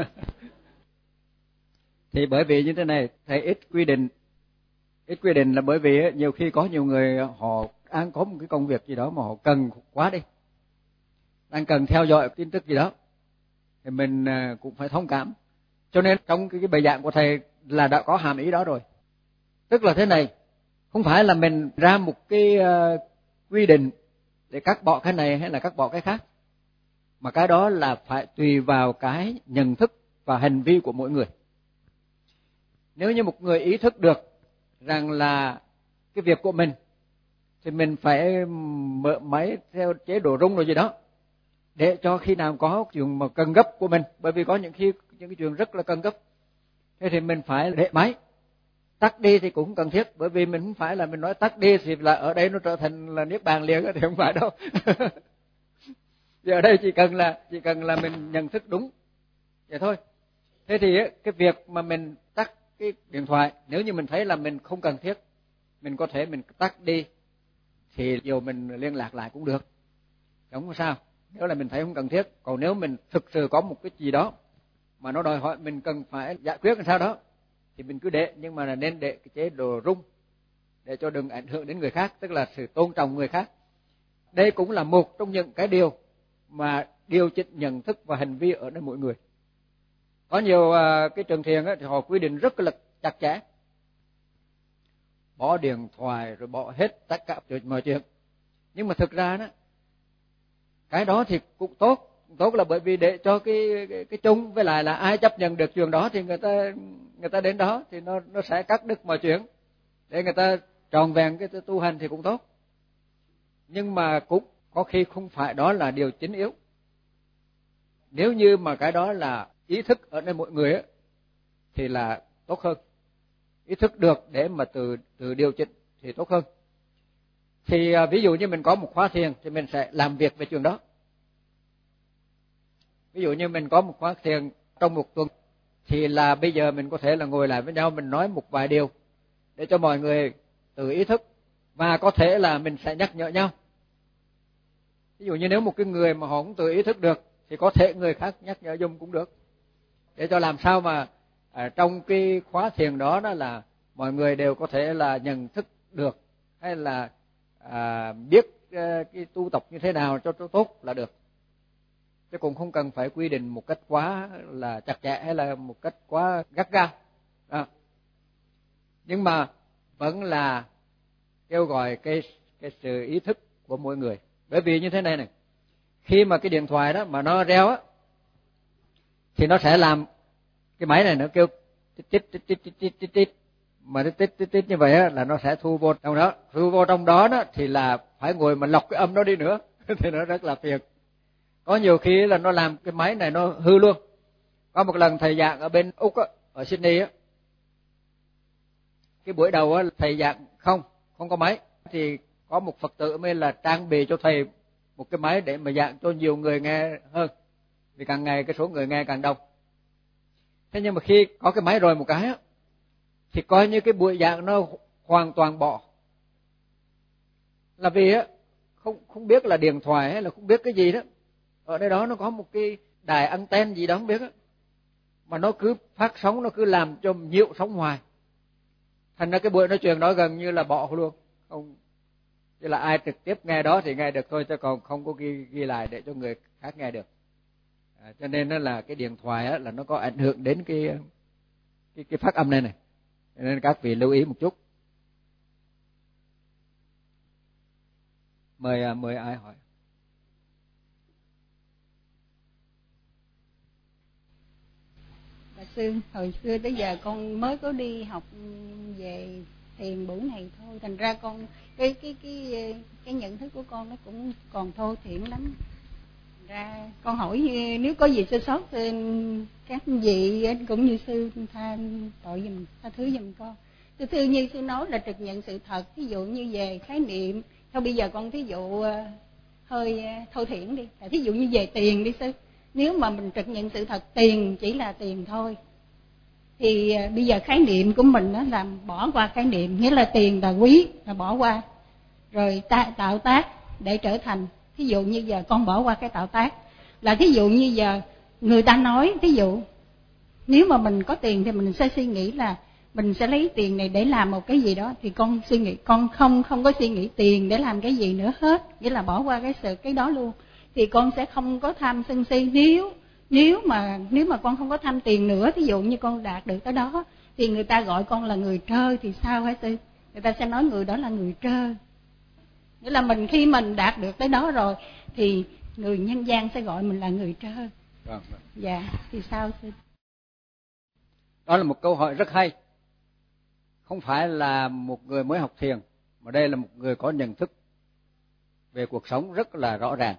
Thì bởi vì như thế này, thầy ít quy định. Ít quy định là bởi vì nhiều khi có nhiều người họ đang có một cái công việc gì đó mà họ cần quá đi, đang cần theo dõi tin tức gì đó, thì mình cũng phải thông cảm. Cho nên trong cái bài giảng của thầy là đã có hàm ý đó rồi. Tức là thế này, không phải là mình ra một cái uh, quy định để cắt bỏ cái này hay là cắt bỏ cái khác, mà cái đó là phải tùy vào cái nhận thức và hành vi của mỗi người. Nếu như một người ý thức được rằng là cái việc của mình thì mình phải mở máy theo chế độ rung rồi gì đó, để cho khi nào có chuyện mà cần gấp của mình, bởi vì có những khi những cái chuyện rất là cần gấp, thế thì mình phải để máy. Tắt đi thì cũng cần thiết, bởi vì mình không phải là mình nói tắt đi thì là ở đây nó trở thành là niết bàn liền, thì không phải đâu. Thì ở đây chỉ cần là chỉ cần là mình nhận thức đúng vậy thôi. Thế thì cái việc mà mình tắt cái điện thoại, nếu như mình thấy là mình không cần thiết, mình có thể mình tắt đi, thì dù mình liên lạc lại cũng được, không có sao. Nếu là mình thấy không cần thiết. Còn nếu mình thực sự có một cái gì đó mà nó đòi hỏi mình cần phải giải quyết làm sao đó, thì mình cứ để, nhưng mà là nên để cái chế độ rung, để cho đừng ảnh hưởng đến người khác, tức là sự tôn trọng người khác. Đây cũng là một trong những cái điều mà điều chỉnh nhận thức và hành vi ở nơi mỗi người. Có nhiều cái trường thiền ấy, thì họ quy định rất là chặt chẽ, bỏ điện thoại rồi bỏ hết tất cả mọi chuyện. Nhưng mà thực ra đó, cái đó thì cũng tốt, tốt là bởi vì để cho cái cái, cái chung, với lại là ai chấp nhận được chuyện đó thì người ta người ta đến đó thì nó nó sẽ cắt đứt mọi chuyện để người ta tròn vẹn cái tu hành thì cũng tốt. Nhưng mà cũng có khi không phải đó là điều chính yếu. Nếu như mà cái đó là ý thức ở nơi mỗi người ấy, thì là tốt hơn. Ý thức được để mà từ từ điều chỉnh thì tốt hơn. Thì à, ví dụ như mình có một khóa thiền thì mình sẽ làm việc về chuyện đó. Ví dụ như mình có một khóa thiền trong một tuần thì là bây giờ mình có thể là ngồi lại với nhau, mình nói một vài điều để cho mọi người tự ý thức, và có thể là mình sẽ nhắc nhở nhau. Ví dụ như nếu một cái người mà họ cũng tự ý thức được thì có thể người khác nhắc nhở giùm cũng được, để cho làm sao mà à, trong cái khóa thiền đó đó là mọi người đều có thể là nhận thức được, hay là à, biết à, cái tu tập như thế nào cho, cho tốt là được, chứ cũng không cần phải quy định một cách quá là chặt chẽ hay là một cách quá gắt gao. À. Nhưng mà vẫn là kêu gọi cái cái sự ý thức của mỗi người. Bởi vì như thế này này, khi mà cái điện thoại đó mà nó reo á, thì nó sẽ làm cái máy này nó kêu tít tít tít tít tít tít tít, mà nó tít tít tít như vậy á là nó sẽ thu vô trong đó, thu vô trong đó đó thì là phải ngồi mà lọc cái âm đó đi nữa thì nó rất là phiền. Có nhiều khi là nó làm cái máy này nó hư luôn. Có một lần thầy giảng ở bên Úc á, ở Sydney á, cái buổi đầu á thầy giảng không không có máy, thì có một Phật tử mới là trang bị cho thầy một cái máy để mà giảng cho nhiều người nghe hơn, vì càng ngày cái số người nghe càng đông. Thế nhưng mà khi có cái máy rồi một cái á, thì coi như cái buổi giảng nó hoàn toàn bỏ, là vì á không không biết là điện thoại hay là không biết cái gì đó, ở đây đó nó có một cái đài anten gì đó không biết á, mà nó cứ phát sóng, nó cứ làm cho nhiễu sóng hoài. Thành ra cái buổi nói chuyện đó gần như là bỏ luôn, không, chỉ là ai trực tiếp nghe đó thì nghe được thôi, chứ còn không có ghi ghi lại để cho người khác nghe được. À, cho nên đó là cái điện thoại á, là nó có ảnh hưởng đến cái cái cái phát âm này này, cho nên các vị lưu ý một chút. Mời mời ai hỏi. Bà sư, hồi xưa tới giờ con mới có đi học về thiền buổi này thôi, thành ra con cái cái cái cái nhận thức của con nó cũng còn thô thiển lắm. Thành ra con hỏi nếu có gì sơ sót thì các vị cũng như sư tha tội giùm, tha thứ giùm con. Thưa thư như sư nói là trực nhận sự thật, ví dụ như về khái niệm. Thôi bây giờ con thí dụ hơi thô thiển đi, thí dụ như về tiền đi sư. Nếu mà mình trực nhận sự thật tiền chỉ là tiền thôi, thì bây giờ khái niệm của mình đó là bỏ qua khái niệm, nghĩa là tiền là quý, là bỏ qua, rồi ta, tạo tác để trở thành. Thí dụ như giờ con bỏ qua cái tạo tác, là thí dụ như giờ người ta nói, thí dụ nếu mà mình có tiền thì mình sẽ suy nghĩ là mình sẽ lấy tiền này để làm một cái gì đó, thì con suy nghĩ, con không không có suy nghĩ tiền để làm cái gì nữa hết, nghĩa là bỏ qua cái sự cái đó luôn, thì con sẽ không có tham sân si. Nếu nếu mà nếu mà con không có tham tiền nữa, thí dụ như con đạt được tới đó, thì người ta gọi con là người trơ thì sao hả sư? Người ta sẽ nói người đó là người trơ, nghĩa là mình khi mình đạt được tới đó rồi thì người nhân gian sẽ gọi mình là người trơ. Vâng. Dạ, thì sao sư? Đó là một câu hỏi rất hay. Không phải là một người mới học thiền, mà đây là một người có nhận thức về cuộc sống rất là rõ ràng.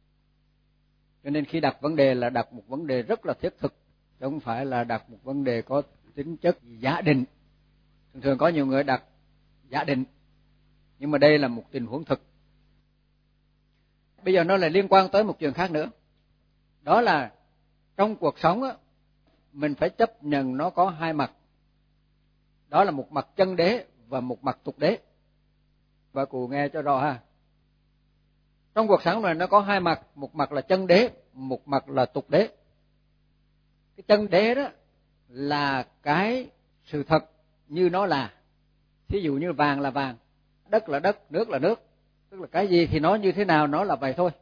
Cho nên khi đặt vấn đề là đặt một vấn đề rất là thiết thực, chứ không phải là đặt một vấn đề có tính chất giả định. Thường thường có nhiều người đặt giả định, nhưng mà đây là một tình huống thực. Bây giờ nó lại liên quan tới một chuyện khác nữa. Đó là trong cuộc sống á, mình phải chấp nhận nó có hai mặt. Đó là một mặt chân đế và một mặt tục đế. Và cụ nghe cho rõ ha. Trong cuộc sống này nó có hai mặt, một mặt là chân đế, một mặt là tục đế. Cái chân đế đó là cái sự thật như nó là. Thí dụ như vàng là vàng, đất là đất, nước là nước. Tức là cái gì thì nó như thế nào nó là vậy thôi.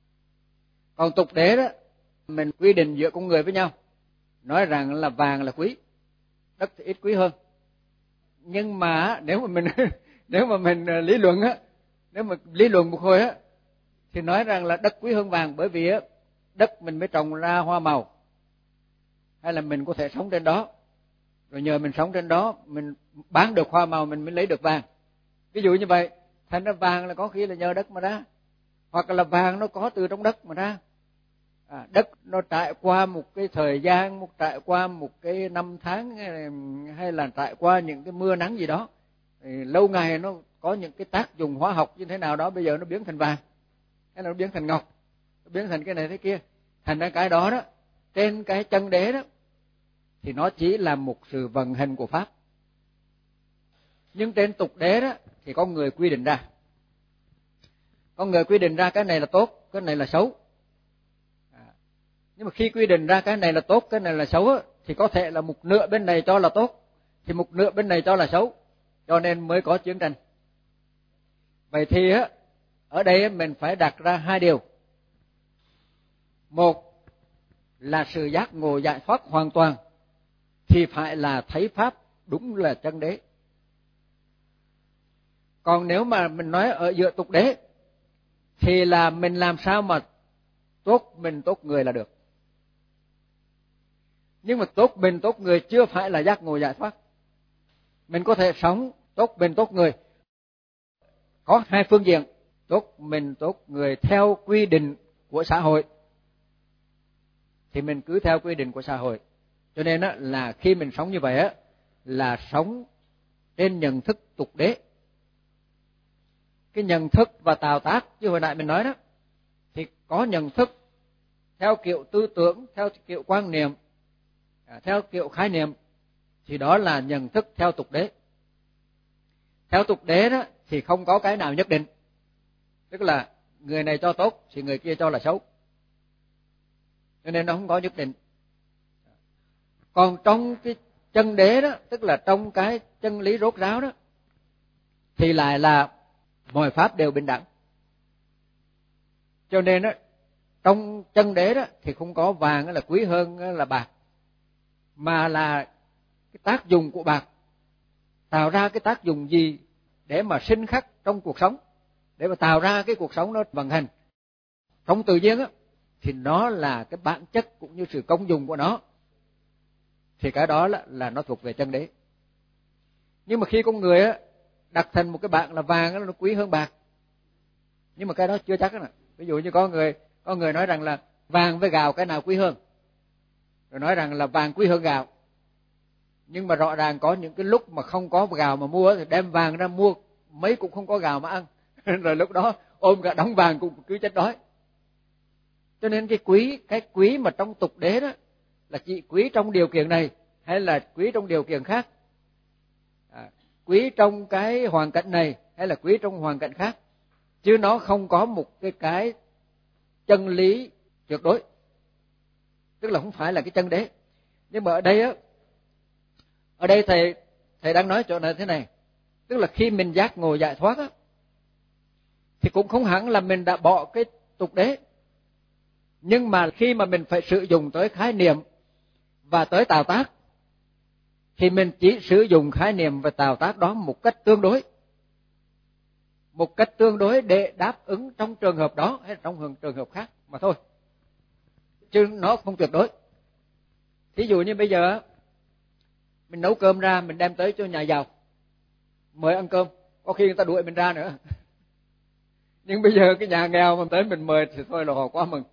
Còn tục đế đó, mình quy định giữa con người với nhau, nói rằng là vàng là quý, đất thì ít quý hơn. Nhưng mà nếu mà mình nếu mà mình lý luận á, nếu mà lý luận một hồi á, thì nói rằng là đất quý hơn vàng, bởi vì á đất mình mới trồng ra hoa màu, hay là mình có thể sống trên đó, rồi nhờ mình sống trên đó mình bán được hoa màu mình mới lấy được vàng. Ví dụ như vậy, thành ra vàng là có khi là nhờ đất mà ra. hoặc là vàng nó có từ trong đất mà ra. À, đất nó trải qua một cái thời gian, một trải qua một cái năm tháng, hay là trải qua những cái mưa nắng gì đó, thì lâu ngày nó có những cái tác dụng hóa học như thế nào đó, bây giờ nó biến thành vàng, hay là nó biến thành ngọc, nó biến thành cái này thế kia. Thành ra cái đó đó, trên cái chân đế đó, thì nó chỉ là một sự vận hành của pháp. Nhưng trên tục đế đó, thì có người quy định ra. Có người quy định ra cái này là tốt, cái này là xấu. À, nhưng mà khi quy định ra cái này là tốt, cái này là xấu á, thì có thể là một nửa bên này cho là tốt, thì một nửa bên này cho là xấu, cho nên mới có chiến tranh. Vậy thì á, ở đây mình phải đặt ra hai điều. Một là sự giác ngộ giải thoát hoàn toàn, thì phải là thấy pháp đúng là chân đế. Còn nếu mà mình nói ở giữa tục đế, thì là mình làm sao mà tốt mình tốt người là được. Nhưng mà tốt mình tốt người chưa phải là giác ngộ giải thoát. Mình có thể sống tốt mình tốt người. Có hai phương diện, tốt mình tốt người theo quy định của xã hội, thì mình cứ theo quy định của xã hội. Cho nên á, là khi mình sống như vậy á, là sống trên nhận thức tục đế. Cái nhận thức và tạo tác như hồi nãy mình nói đó, thì có nhận thức theo kiểu tư tưởng, theo kiểu quan niệm, theo kiểu khái niệm, thì đó là nhận thức theo tục đế. Theo tục đế đó thì không có cái nào nhất định, tức là người này cho tốt thì người kia cho là xấu, cho nên nó không có nhất định. Còn trong cái chân đế đó, tức là trong cái chân lý rốt ráo đó, thì lại là mọi pháp đều bình đẳng. Cho nên đó, trong chân đế đó thì không có vàng là quý hơn là bạc, mà là cái tác dụng của bạc tạo ra cái tác dụng gì để mà sinh khắc trong cuộc sống, để mà tạo ra cái cuộc sống nó vận hành. Trong tự nhiên á, thì nó là cái bản chất cũng như sự công dụng của nó, thì cái đó là, là nó thuộc về chân đế. Nhưng mà khi con người á, đặt thành một cái bảng là vàng nó quý hơn bạc, nhưng mà cái đó chưa chắc đó. Ví dụ như có người có người nói rằng là vàng với gạo cái nào quý hơn, rồi nói rằng là vàng quý hơn gạo. Nhưng mà rõ ràng có những cái lúc mà không có gạo mà mua thì đem vàng ra mua mấy cũng không có gạo mà ăn rồi lúc đó ôm cả đống vàng cũng cứ chết đói. Cho nên cái quý cái quý mà trong tục đế đó là chỉ quý trong điều kiện này hay là quý trong điều kiện khác, à, quý trong cái hoàn cảnh này hay là quý trong hoàn cảnh khác, chứ nó không có một cái cái chân lý tuyệt đối, tức là không phải là cái chân đế. Nhưng mà ở đây á, ở đây thầy thầy đang nói chỗ này thế này, tức là khi mình giác ngộ giải thoát á, thì cũng không hẳn là mình đã bỏ cái tục đế, nhưng mà khi mà mình phải sử dụng tới khái niệm và tới tạo tác, thì mình chỉ sử dụng khái niệm và tạo tác đó một cách tương đối, một cách tương đối để đáp ứng trong trường hợp đó hay trong trường hợp khác mà thôi, chứ nó không tuyệt đối. Thí dụ như bây giờ mình nấu cơm ra, mình đem tới cho nhà giàu mời ăn cơm, có khi người ta đuổi mình ra nữa. Nhưng bây giờ cái nhà nghèo mà tới mình mời thì thôi là họ quá mừng.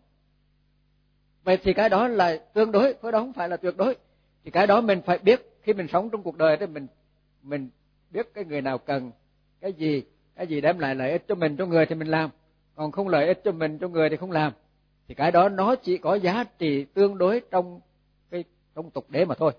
Vậy thì cái đó là tương đối, cái đó không phải là tuyệt đối. Thì cái đó mình phải biết, khi mình sống trong cuộc đời thì mình mình biết cái người nào cần cái gì, cái gì đem lại lợi ích cho mình, cho người thì mình làm, còn không lợi ích cho mình, cho người thì không làm. Thì cái đó nó chỉ có giá trị tương đối trong cái trong tục đế mà thôi.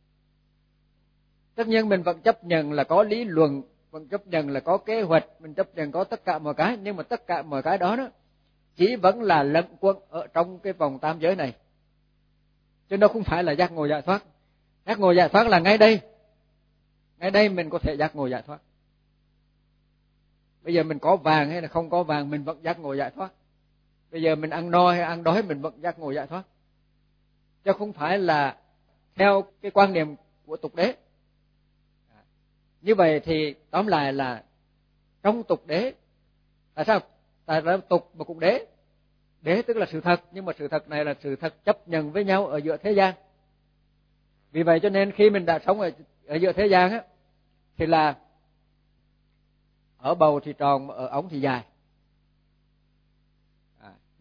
Tất nhiên mình vẫn chấp nhận là có lý luận, vẫn chấp nhận là có kế hoạch, mình chấp nhận có tất cả mọi cái, nhưng mà tất cả mọi cái đó đó chỉ vẫn là lẫn quẩn ở trong cái vòng tam giới này, chứ nó không phải là giác ngộ giải thoát. Giác ngộ giải thoát là ngay đây, ngay đây mình có thể giác ngộ giải thoát. Bây giờ mình có vàng hay là không có vàng mình vẫn giác ngộ giải thoát. Bây giờ mình ăn no hay ăn đói mình vẫn giác ngộ giải thoát, chứ không phải là theo cái quan niệm của tục đế. Như vậy thì tóm lại là trong tục đế, tại sao? Tại sao tục mà cũng đế? Đế tức là sự thật, nhưng mà sự thật này là sự thật chấp nhận với nhau ở giữa thế gian. Vì vậy cho nên khi mình đã sống ở, ở giữa thế gian á, thì là ở bầu thì tròn, ở ống thì dài.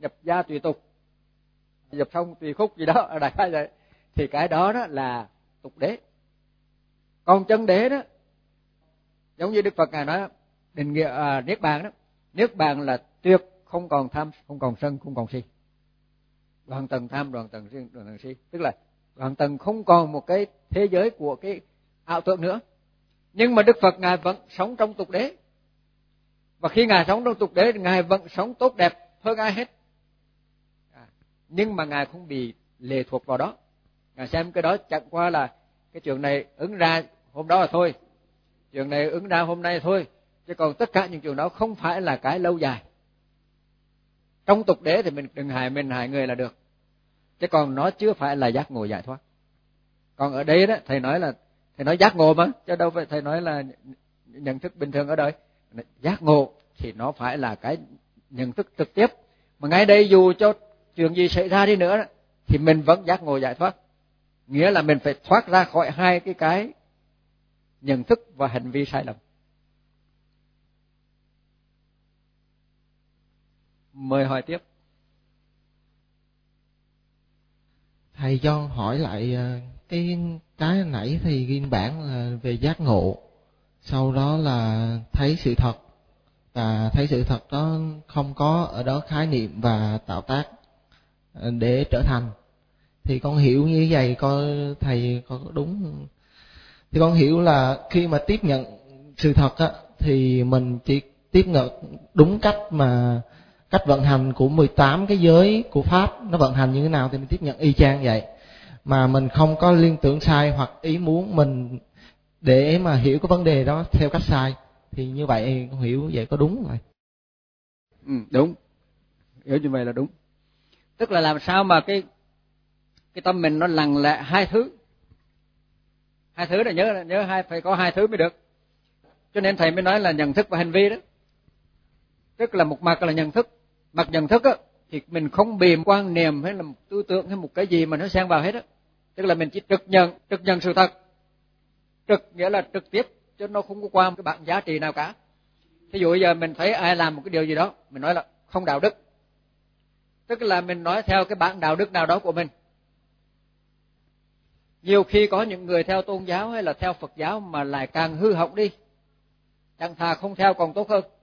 nhập gia tùy tục, nhập thông tùy khúc gì đó, ở đại khái vậy. Thì cái đó đó là tục đế. Còn chân đế đó, giống như Đức Phật ngài nói định nghĩa à, niết bàn đó, niết bàn là tuyệt không còn tham, không còn sân, không còn si. Đoạn tầng tham, đoạn tầng si, đoạn tầng si, tức là đoạn tầng không còn một cái thế giới của cái ảo tưởng nữa. Nhưng mà Đức Phật ngài vẫn sống trong tục đế, và khi ngài sống trong tục đế thì ngài vẫn sống tốt đẹp hơn ai hết. À, nhưng mà ngài không bị lệ thuộc vào đó. Ngài xem cái đó chẳng qua là cái chuyện này ứng ra hôm đó là thôi, chuyện này ứng ra hôm nay thôi, chứ còn tất cả những chuyện đó không phải là cái lâu dài. Trong tục đế thì mình đừng hại mình hại người là được, chứ còn nó chưa phải là giác ngộ giải thoát. Còn ở đây đó thầy nói là thầy nói giác ngộ mà, chứ đâu phải thầy nói là nhận thức bình thường ở đời. Giác ngộ thì nó phải là cái nhận thức trực tiếp, mà ngay đây dù cho chuyện gì xảy ra đi nữa đó, thì mình vẫn giác ngộ giải thoát. Nghĩa là mình phải thoát ra khỏi hai cái cái nhận thức và hành vi sai lầm. Mời hỏi tiếp. Thầy cho hỏi lại cái cái nãy thì ghi bản là về giác ngộ, sau đó là thấy sự thật, và thấy sự thật đó không có ở đó khái niệm và tạo tác để trở thành. Thì con hiểu như vậy, coi thầy có đúng. Thì con hiểu là khi mà tiếp nhận sự thật á, thì mình chỉ tiếp nhận đúng cách mà cách vận hành của mười tám cái giới của Pháp nó vận hành như thế nào thì mình tiếp nhận y chang vậy, mà mình không có liên tưởng sai hoặc ý muốn mình để mà hiểu cái vấn đề đó theo cách sai. Thì như vậy con hiểu vậy có đúng rồi? Ừ, đúng, hiểu như vậy là đúng. Tức là làm sao mà cái cái tâm mình nó lặng lẽ hai thứ, hai thứ này nhớ nhớ hai phải có hai thứ mới được. Cho nên thầy mới nói là nhận thức và hành vi đó. Tức là một mặt là nhận thức, mặt nhận thức á thì mình không bị quan niệm hay là một tư tưởng hay một cái gì mà nó xen vào hết á. Tức là mình chỉ trực nhận, trực nhận sự thật. Trực nghĩa là trực tiếp, chứ nó không có qua một cái bảng giá trị nào cả. Thí dụ bây giờ mình thấy ai làm một cái điều gì đó, mình nói là không đạo đức, tức là mình nói theo cái bảng đạo đức nào đó của mình. Nhiều khi có những người theo tôn giáo hay là theo Phật giáo mà lại càng hư hỏng đi, chẳng thà không theo còn tốt hơn.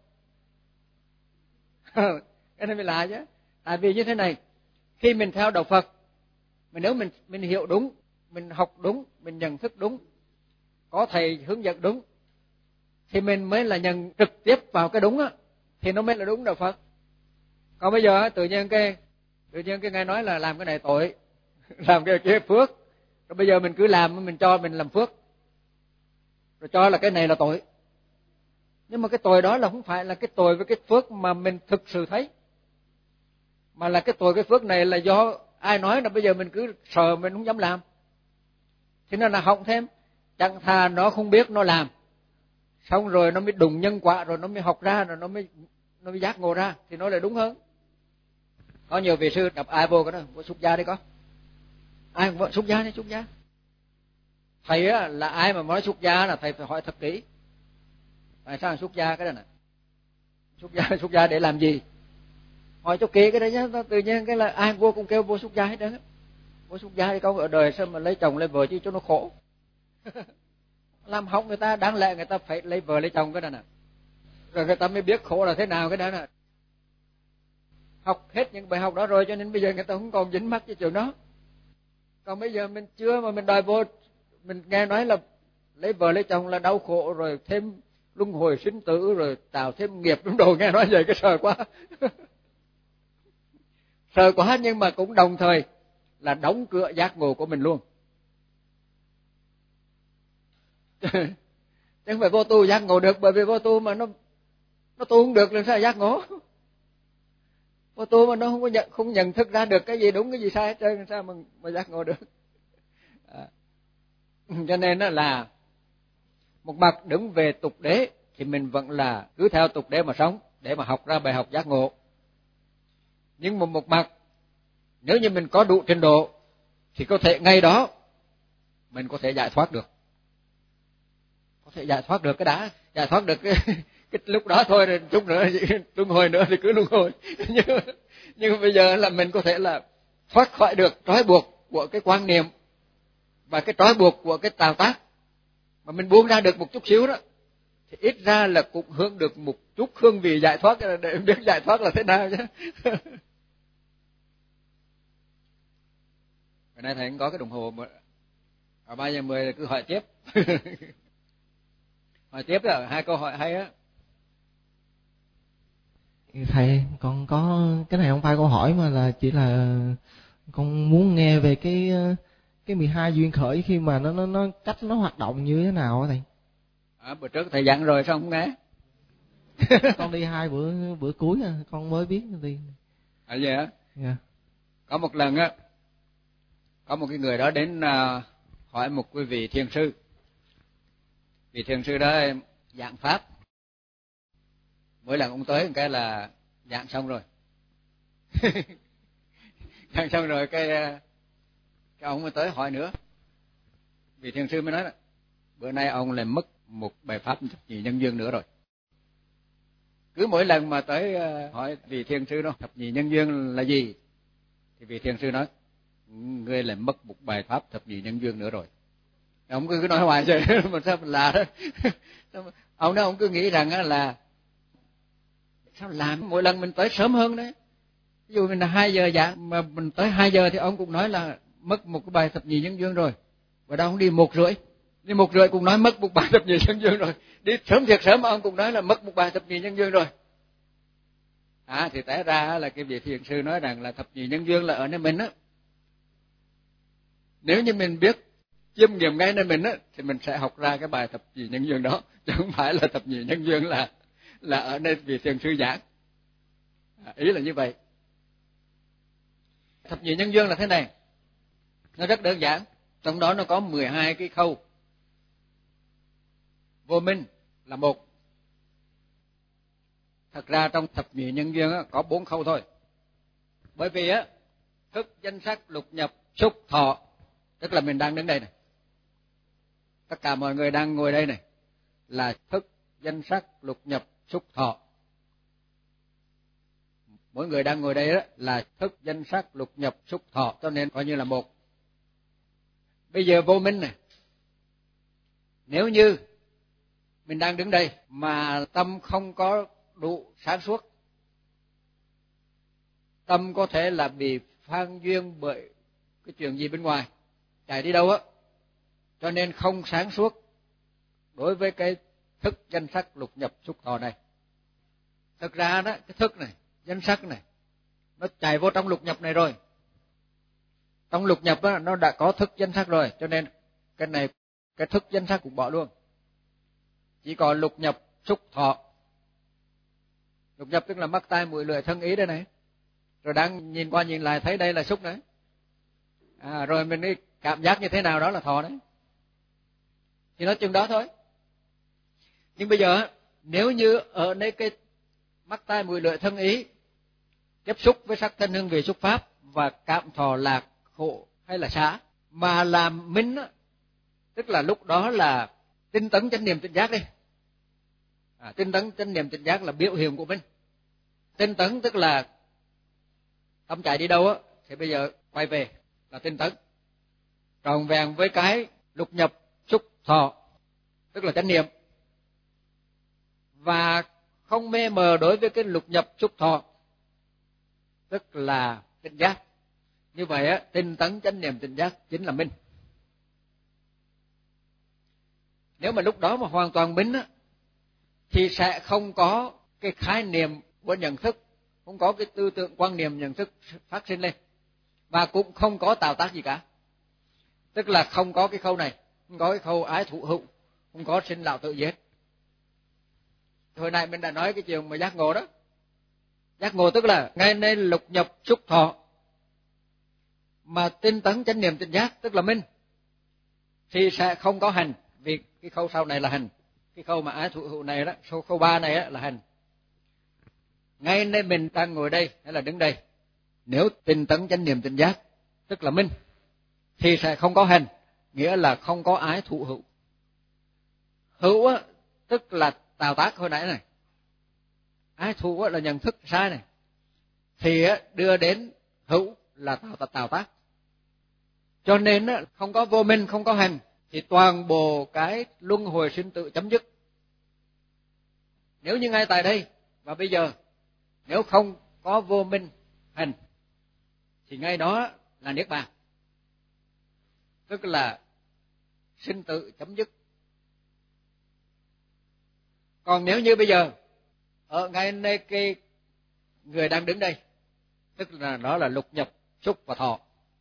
Cái này mới lạ chứ. Tại vì như thế này, khi mình theo đạo Phật, mình nếu mình mình hiểu đúng, mình học đúng, mình nhận thức đúng, có thầy hướng dẫn đúng, thì mình mới là nhận trực tiếp vào cái đúng á, thì nó mới là đúng đạo Phật. Còn bây giờ tự nhiên cái tự nhiên cái nghe nói là làm cái này tội, làm cái kia phước, rồi bây giờ mình cứ làm, mình cho mình làm phước, rồi cho là cái này là tội. Nhưng mà cái tội đó là không phải là cái tội với cái phước mà mình thực sự thấy, mà là cái tội cái phước này là do ai nói, là bây giờ mình cứ sợ mình không dám làm, thì nó là hỏng thêm. Chẳng thà nó không biết nó làm, xong rồi nó mới đụng nhân quả, rồi nó mới học ra, rồi nó mới nó mới giác ngộ ra, thì nó lại đúng hơn. Có nhiều vị sư đập ai vô cái đó, vô xuất gia đi có, ai cũng xuất gia đi, xuất gia. Thầy á, là ai mà nói xuất gia là thầy phải hỏi thật kỹ, tại sao xuất gia cái đó này, xuất gia xuất gia để làm gì, hỏi cho kỹ cái đấy nhá. Tự nhiên cái là ai vô cũng kêu vô xuất gia hết đó. Vô xuất gia đi, con ở đời sao mà lấy chồng lấy vợ chứ cho nó khổ. Làm hỏng người ta, đáng lẽ người ta phải lấy vợ lấy chồng cái đó nè, rồi người ta mới biết khổ là thế nào cái đó nè. Học hết những bài học đó rồi, cho nên bây giờ người ta không còn dính mắc với chuyện đó. Còn bây giờ mình chưa mà mình đòi vô, mình nghe nói là lấy vợ lấy chồng là đau khổ, rồi thêm luân hồi sinh tử, rồi tạo thêm nghiệp trong đầu, nghe nói vậy cái sợ quá. Sợ quá, nhưng mà cũng đồng thời là đóng cửa giác ngộ của mình luôn. Chứ không phải vô tu giác ngộ được, bởi vì vô tu mà nó nó tu không được làm sao giác ngộ. Vô tu mà nó không có nhận, không nhận thức ra được cái gì đúng cái gì sai hết trơn, làm sao mà, mà giác ngộ được. À. Cho nên đó là một mặt đứng về tục đế thì mình vẫn là cứ theo tục đế mà sống, để mà học ra bài học giác ngộ. Nhưng mà một mặt, nếu như mình có đủ trình độ thì có thể ngay đó mình có thể giải thoát được, có thể giải thoát được cái đã, giải thoát được cái, cái lúc đó thôi, rồi chút nữa luân hồi nữa thì cứ luân hồi. nhưng, Nhưng bây giờ là mình có thể là thoát khỏi được trói buộc của cái quan niệm và cái trói buộc của cái tạo tác, mà mình buông ra được một chút xíu đó, thì ít ra là cũng hưởng được một chút hương vị giải thoát, để biết giải thoát là thế nào chứ. Hôm nay thầy cũng có cái đồng hồ mà ở ba giờ mười cứ hỏi tiếp. Hỏi tiếp là hai câu hỏi hay á. Thầy, con có cái này không phải câu hỏi mà là chỉ là con muốn nghe về cái cái mười hai duyên khởi, khi mà nó nó nó cách nó hoạt động như thế nào á thầy. À, bữa trước thầy dặn rồi sao không nghe? Con đi hai bữa bữa cuối à, con mới biết đi. À vậy hả? Dạ. Có một lần á, có một cái người đó đến uh, hỏi một quý vị thiền sư. Vị thiền sư đó giảng pháp. Mỗi lần ông tới một cái là giảng xong rồi. Giảng xong rồi cái cái ông mới tới hỏi nữa. Vị thiền sư mới nói là bữa nay ông lại mất một bài pháp thập nhị nhân duyên nữa rồi. Cứ mỗi lần mà tới hỏi vị thiền sư đó thập nhị nhân duyên là gì, thì vị thiền sư nói ngươi lại mất một bài pháp thập nhị nhân duyên nữa rồi. Ông cứ nói hoài vậy mà sao lạ đó. Ông đó ông cứ nghĩ rằng là sao làm mỗi lần mình tới sớm hơn đấy. Ví dụ mình là hai giờ giảng mà mình tới hai giờ thì ông cũng nói là mất một cái bài thập nhị nhân duyên rồi. Và đâu ông đi một rưỡi, đi một rưỡi cũng nói mất một bài thập nhị nhân duyên rồi. Đi sớm thiệt sớm ông cũng nói là mất một bài thập nhị nhân duyên rồi. À thì té ra là cái vị thiền sư nói rằng là thập nhị nhân duyên là ở nơi mình á. Nếu như mình biết chiêm nghiệm ngay nơi mình á, thì mình sẽ học ra cái bài thập nhị nhân duyên đó, chứ không phải là thập nhị nhân duyên là là ở nơi vị thiền sư giảng. À, ý là như vậy. Thập nhị nhân duyên là thế này, nó rất đơn giản, trong đó nó có mười hai cái khâu. Vô minh là một. Thật ra trong thập nhị nhân duyên á, có bốn khâu thôi. Bởi vì á, thức danh sắc lục nhập xúc thọ, tức là mình đang đứng đây này, tất cả mọi người đang ngồi đây này là thức danh sắc lục nhập xúc thọ. Mỗi người đang ngồi đây đó là thức danh sắc lục nhập xúc thọ, cho nên coi như là một. Bây giờ vô minh này, nếu như mình đang đứng đây mà tâm không có đủ sáng suốt, tâm có thể là bị phan duyên bởi cái chuyện gì bên ngoài, chạy đi đâu á, cho nên không sáng suốt đối với cái thức danh sắc lục nhập xúc thọ này. Thực ra đó, cái thức này, danh sắc này, nó chạy vô trong lục nhập này rồi. Trong lục nhập đó, nó đã có thức danh sắc rồi, cho nên cái này, cái thức danh sắc cũng bỏ luôn. Chỉ còn lục nhập xúc thọ. Lục nhập tức là mắt tai mũi lưỡi thân ý đây này. Rồi đang nhìn qua nhìn lại thấy đây là xúc đấy. À, rồi mình đi cảm giác như thế nào đó là thọ đấy. Thì nó chừng đó thôi. Nhưng bây giờ nếu như ở nơi cái mắt tai mũi lưỡi thân ý tiếp xúc với sắc thân hương vị xúc pháp và cảm thọ lạc khổ hay là xả mà làm minh á, tức là lúc đó là tinh tấn chánh niệm tỉnh giác đi. À, tinh tấn chánh niệm tỉnh giác là biểu hiện của minh. Tinh tấn tức là tâm chạy đi đâu á thì bây giờ quay về là tinh tấn. Tròn vẹn với cái lục nhập xúc thọ tức là chánh niệm, và không mê mờ đối với cái lục nhập xúc thọ tức là tỉnh giác. Như vậy á, tinh tấn chánh niệm tỉnh giác chính là minh. Nếu mà lúc đó mà hoàn toàn minh á, thì sẽ không có cái khái niệm của nhận thức, không có cái tư tưởng quan niệm nhận thức phát sinh lên, và cũng không có tạo tác gì cả. Tức là không có cái khâu này, không có cái khâu ái thụ hữu, không có sinh lão tự giết. Hồi nãy mình đã nói cái chuyện mà giác ngộ đó. Giác ngộ tức là ngay nên lục nhập xúc thọ mà tinh tấn chánh niệm tỉnh giác tức là minh, thì sẽ không có hành, vì cái khâu sau này là hành. Cái khâu mà ái thụ hữu này đó, số khâu ba này đó là hành. Ngay nên mình đang ngồi đây hay là đứng đây, nếu tinh tấn chánh niệm tỉnh giác tức là minh, thì sẽ không có hành, nghĩa là không có ái thụ hữu. Hữu á, tức là tạo tác hồi nãy này. Ái thụ á, là nhận thức sai này. thì đưa đến hữu là tạo tạo tác. Cho nên không có vô minh, không có hành thì toàn bộ cái luân hồi sinh tử chấm dứt. Nếu như ngay tại đây và bây giờ, nếu không có vô minh hành thì ngay đó là niết bàn, tức là sinh tử chấm dứt. Còn nếu như bây giờ ở ngay nơi cái người đang đứng đây, tức là đó là lục nhập xúc và thọ,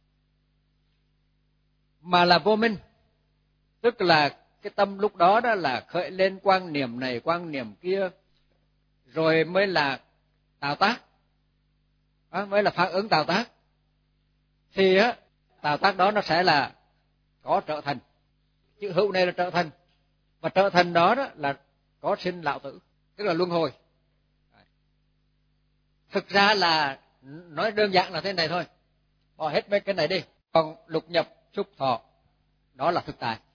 mà là vô minh, tức là cái tâm lúc đó đó là khởi lên quan niệm này quan niệm kia, rồi mới là tạo tác, đó, mới là phản ứng tạo tác, thì á tạo tác đó nó sẽ là có trở thành. Chữ hữu này là trở thành, và trở thành đó đó là có sinh lão tử, tức là luân hồi. Thực ra là nói đơn giản là thế này thôi, bỏ hết mấy cái này đi. Còn lục nhập xúc thọ đó là thực tại.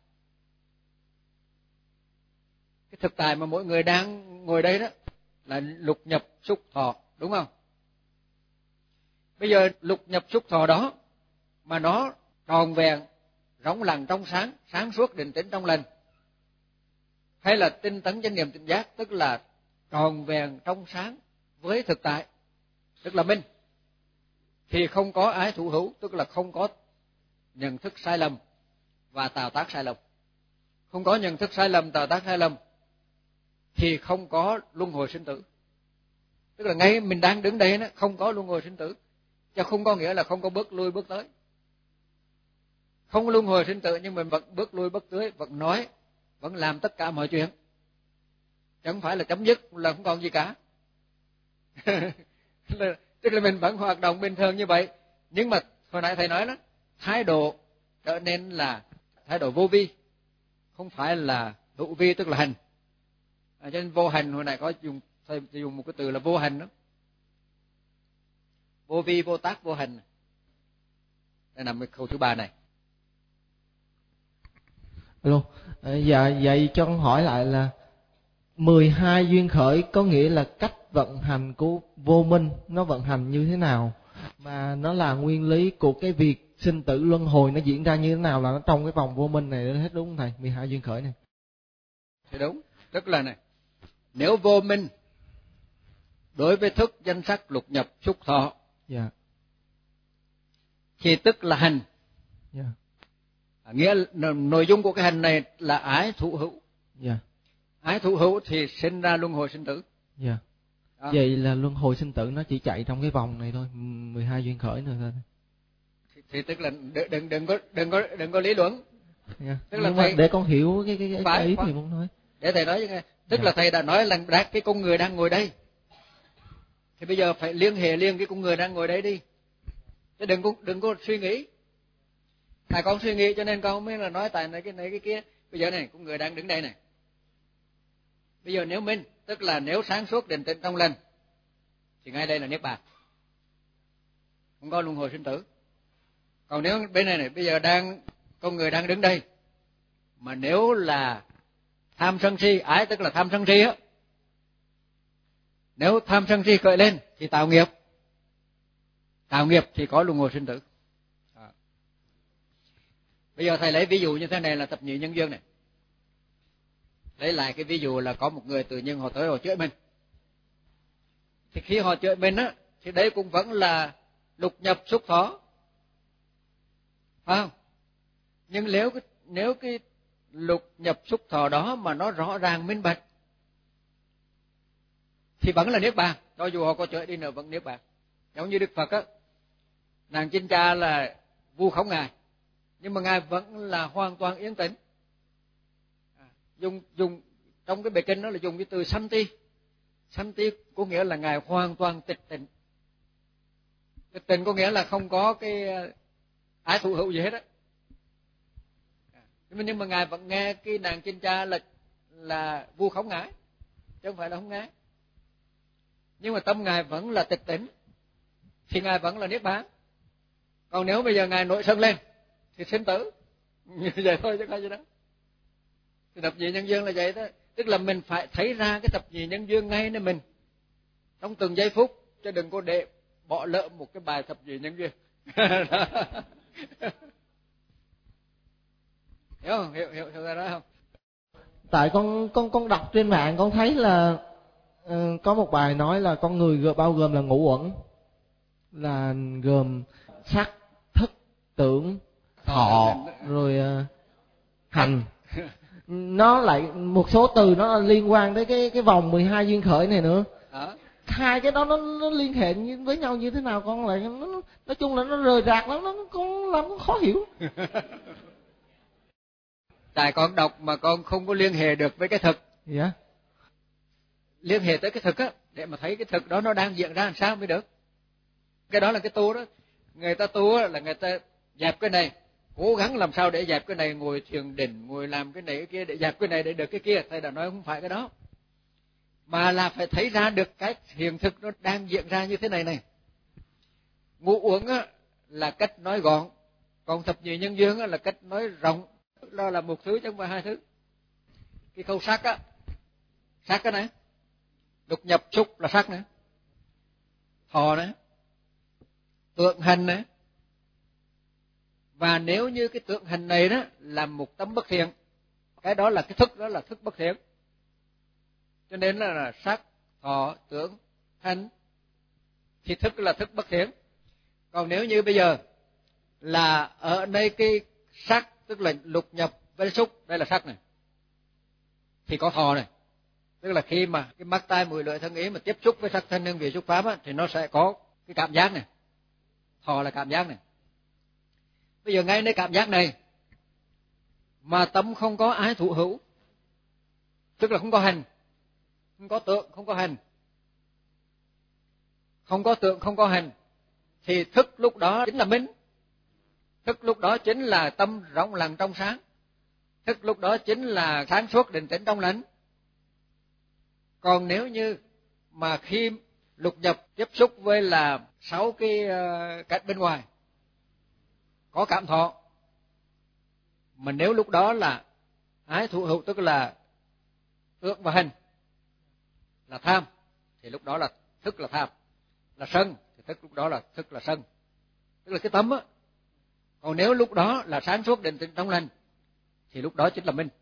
Cái thực tại mà mỗi người đang ngồi đây đó là lục nhập xúc thọ, đúng không? Bây giờ lục nhập xúc thọ đó mà nó tròn vẹn, rỗng lặng trong sáng, sáng suốt định tĩnh trong lành, hay là tinh tấn chánh niệm tỉnh giác, tức là tròn vẹn trong sáng với thực tại, tức là minh, thì không có ái thủ hữu, tức là không có nhận thức sai lầm và tạo tác sai lầm. Không có nhận thức sai lầm, tạo tác sai lầm thì không có luân hồi sinh tử. Tức là ngay mình đang đứng đây đó, không có luân hồi sinh tử, chứ không có nghĩa là không có bước lui bước tới. Không luân hồi sinh tử nhưng mình vẫn bước lui bước tới, vẫn nói, vẫn làm tất cả mọi chuyện, chứ không phải là chấm dứt là không còn gì cả. Tức là mình vẫn hoạt động bình thường như vậy, nhưng mà hồi nãy thầy nói đó, thái độ trở nên là thái độ vô vi, không phải là hữu vi, tức là hành. À, cho nên vô hành hồi nãy có dùng thầy dùng một cái từ là vô hành đó, vô vi, vô tác, vô hành. Đây là cái câu thứ ba này. Alo, dạ vậy cho con hỏi lại là mười hai duyên khởi có nghĩa là cách vận hành của vô minh nó vận hành như thế nào, mà nó là nguyên lý của cái việc sinh tử luân hồi nó diễn ra như thế nào, là nó trong cái vòng vô minh này hết, đúng không thầy? mười hai duyên khởi này Thì đúng, tức là này, nếu vô minh đối với thức danh sắc lục nhập xúc thọ, dạ, thì tức là hành. dạ, À, nghĩa nội dung của cái hành này là ái thụ hữu. dạ, Ái thụ hữu thì sinh ra luân hồi sinh tử. dạ. Đó. Vậy là luân hồi sinh tử nó chỉ chạy trong cái vòng này thôi, mười hai duyên khởi nữa thôi. Thì, thì tức là đừng đừng đừng có đừng có đừng có lý luận. Yeah. Tức là nhưng thầy, mà để con hiểu cái cái, cái, phải, cái ý phải. thì muốn nói. Để thầy nói cho nghe. Tức Yeah. là thầy đã nói là đã cái con người đang ngồi đây, thì bây giờ phải liên hệ liên cái con người đang ngồi đây đi. Chứ đừng có đừng có suy nghĩ. Tại con suy nghĩ cho nên con mới là nói tại này cái này cái kia. Bây giờ này con người đang đứng đây này. Bây giờ nếu minh, tức là nếu sáng suốt định tĩnh trong lành, thì ngay đây là niết bàn, không có luân hồi sinh tử. Còn nếu bên này này, bây giờ đang con người đang đứng đây, mà nếu là tham sân si, ái tức là tham sân si á, nếu tham sân si khởi lên thì tạo nghiệp, tạo nghiệp thì có luân hồi sinh tử. À. Bây giờ thầy lấy ví dụ như thế này là thập nhị nhân duyên này. Lấy lại cái ví dụ là có một người tự nhiên họ tới họ chửi mình, thì khi họ chửi mình á, thì đấy cũng vẫn là lục nhập xúc thọ, phải không? Nhưng nếu cái nếu cái lục nhập xúc thọ đó mà nó rõ ràng minh bạch thì vẫn là niết bàn, cho dù họ có chửi đi nữa vẫn niết bàn. Giống như Đức Phật á, nàng Chinh Cha là vu khống ngài, nhưng mà ngài vẫn là hoàn toàn yên tĩnh. Dùng dùng trong cái bài kinh đó là dùng cái từ santi. Santi có nghĩa là ngài hoàn toàn tịch tịnh. Tịch tịnh có nghĩa là không có cái ái thụ hữu gì hết á. Nhưng mà ngài vẫn nghe cái nàng Chinh Cha là là vu khống ngài, chứ không phải là không nghe. Nhưng mà tâm ngài vẫn là tịch tịnh, thì ngài vẫn là niết bàn. Còn nếu bây giờ ngài nổi sân lên thì sinh tử, như vậy thôi chứ có gì đó. Thì thập nhị nhân duyên là vậy đó, tức là mình phải thấy ra cái thập nhị nhân duyên ngay nơi mình trong từng giây phút, chứ đừng có để bỏ lỡ một cái bài thập nhị nhân duyên. Hiểu không? Hiểu hiểu hiểu ra đó không? Tại con con con đọc trên mạng con thấy là uh, có một bài nói là con người gồm bao gồm là ngũ uẩn, là gồm sắc, thức, tưởng, thọ rồi uh, hành. Nó lại một số từ nó liên quan tới cái cái vòng mười hai duyên khởi này nữa. À. Hai cái đó nó nó liên hệ với nhau như thế nào con lại nó, nói chung là nó rời rạc lắm, nó con làm con khó hiểu. Tại con đọc mà con không có liên hệ được với cái thực. Dạ. Yeah. Liên hệ tới cái thực á, để mà thấy cái thực đó nó đang diễn ra làm sao mới được. Cái đó là cái tu đó. Người ta tu á là người ta dẹp cái này, cố gắng làm sao để dẹp cái này, ngồi thiền định, ngồi làm cái này cái kia để dẹp cái này để được cái kia. Thầy đã nói không phải cái đó, mà là phải thấy ra được cái hiện thực nó đang diễn ra như thế này này. Ngũ uẩn á là cách nói gọn, còn thập nhị nhân duyên á là cách nói rộng. Đó là một thứ chứ không phải hai thứ. Cái khâu sắc á, sắc cái này, lục nhập xúc là sắc này, thọ này, tượng hành này. Và nếu như cái tượng hình này đó là một tấm bất thiện, cái đó là cái thức, đó là thức bất thiện. Cho nên là, là sắc, thọ, tưởng, hành thì thức là thức bất thiện. Còn nếu như bây giờ là ở đây cái sắc, tức là lục nhập với xúc, đây là sắc này, thì có thọ này. Tức là khi mà cái mắt tai mũi lưỡi thân ý mà tiếp xúc với sắc thân hương vị xúc pháp á, thì nó sẽ có cái cảm giác này. Thọ là cảm giác này. Bây giờ ngay nơi cảm giác này mà tâm không có ái thụ hữu, tức là không có hành, không có tượng, không có hành, không có tượng, không có hành, thì thức lúc đó chính là minh. Thức lúc đó chính là tâm rộng lặng trong sáng. Thức lúc đó chính là sáng suốt định tĩnh trong lành. Còn nếu như mà khi lục nhập tiếp xúc với là sáu cái uh, cách bên ngoài có cảm thọ, mà nếu lúc đó là ái thụ hữu, tức là tượng và hành, là tham, thì lúc đó là thức là tham. Là sân thì thức lúc đó là thức là sân, tức là cái tâm á. Còn nếu lúc đó là sáng suốt định tĩnh trong lành thì lúc đó chính là minh.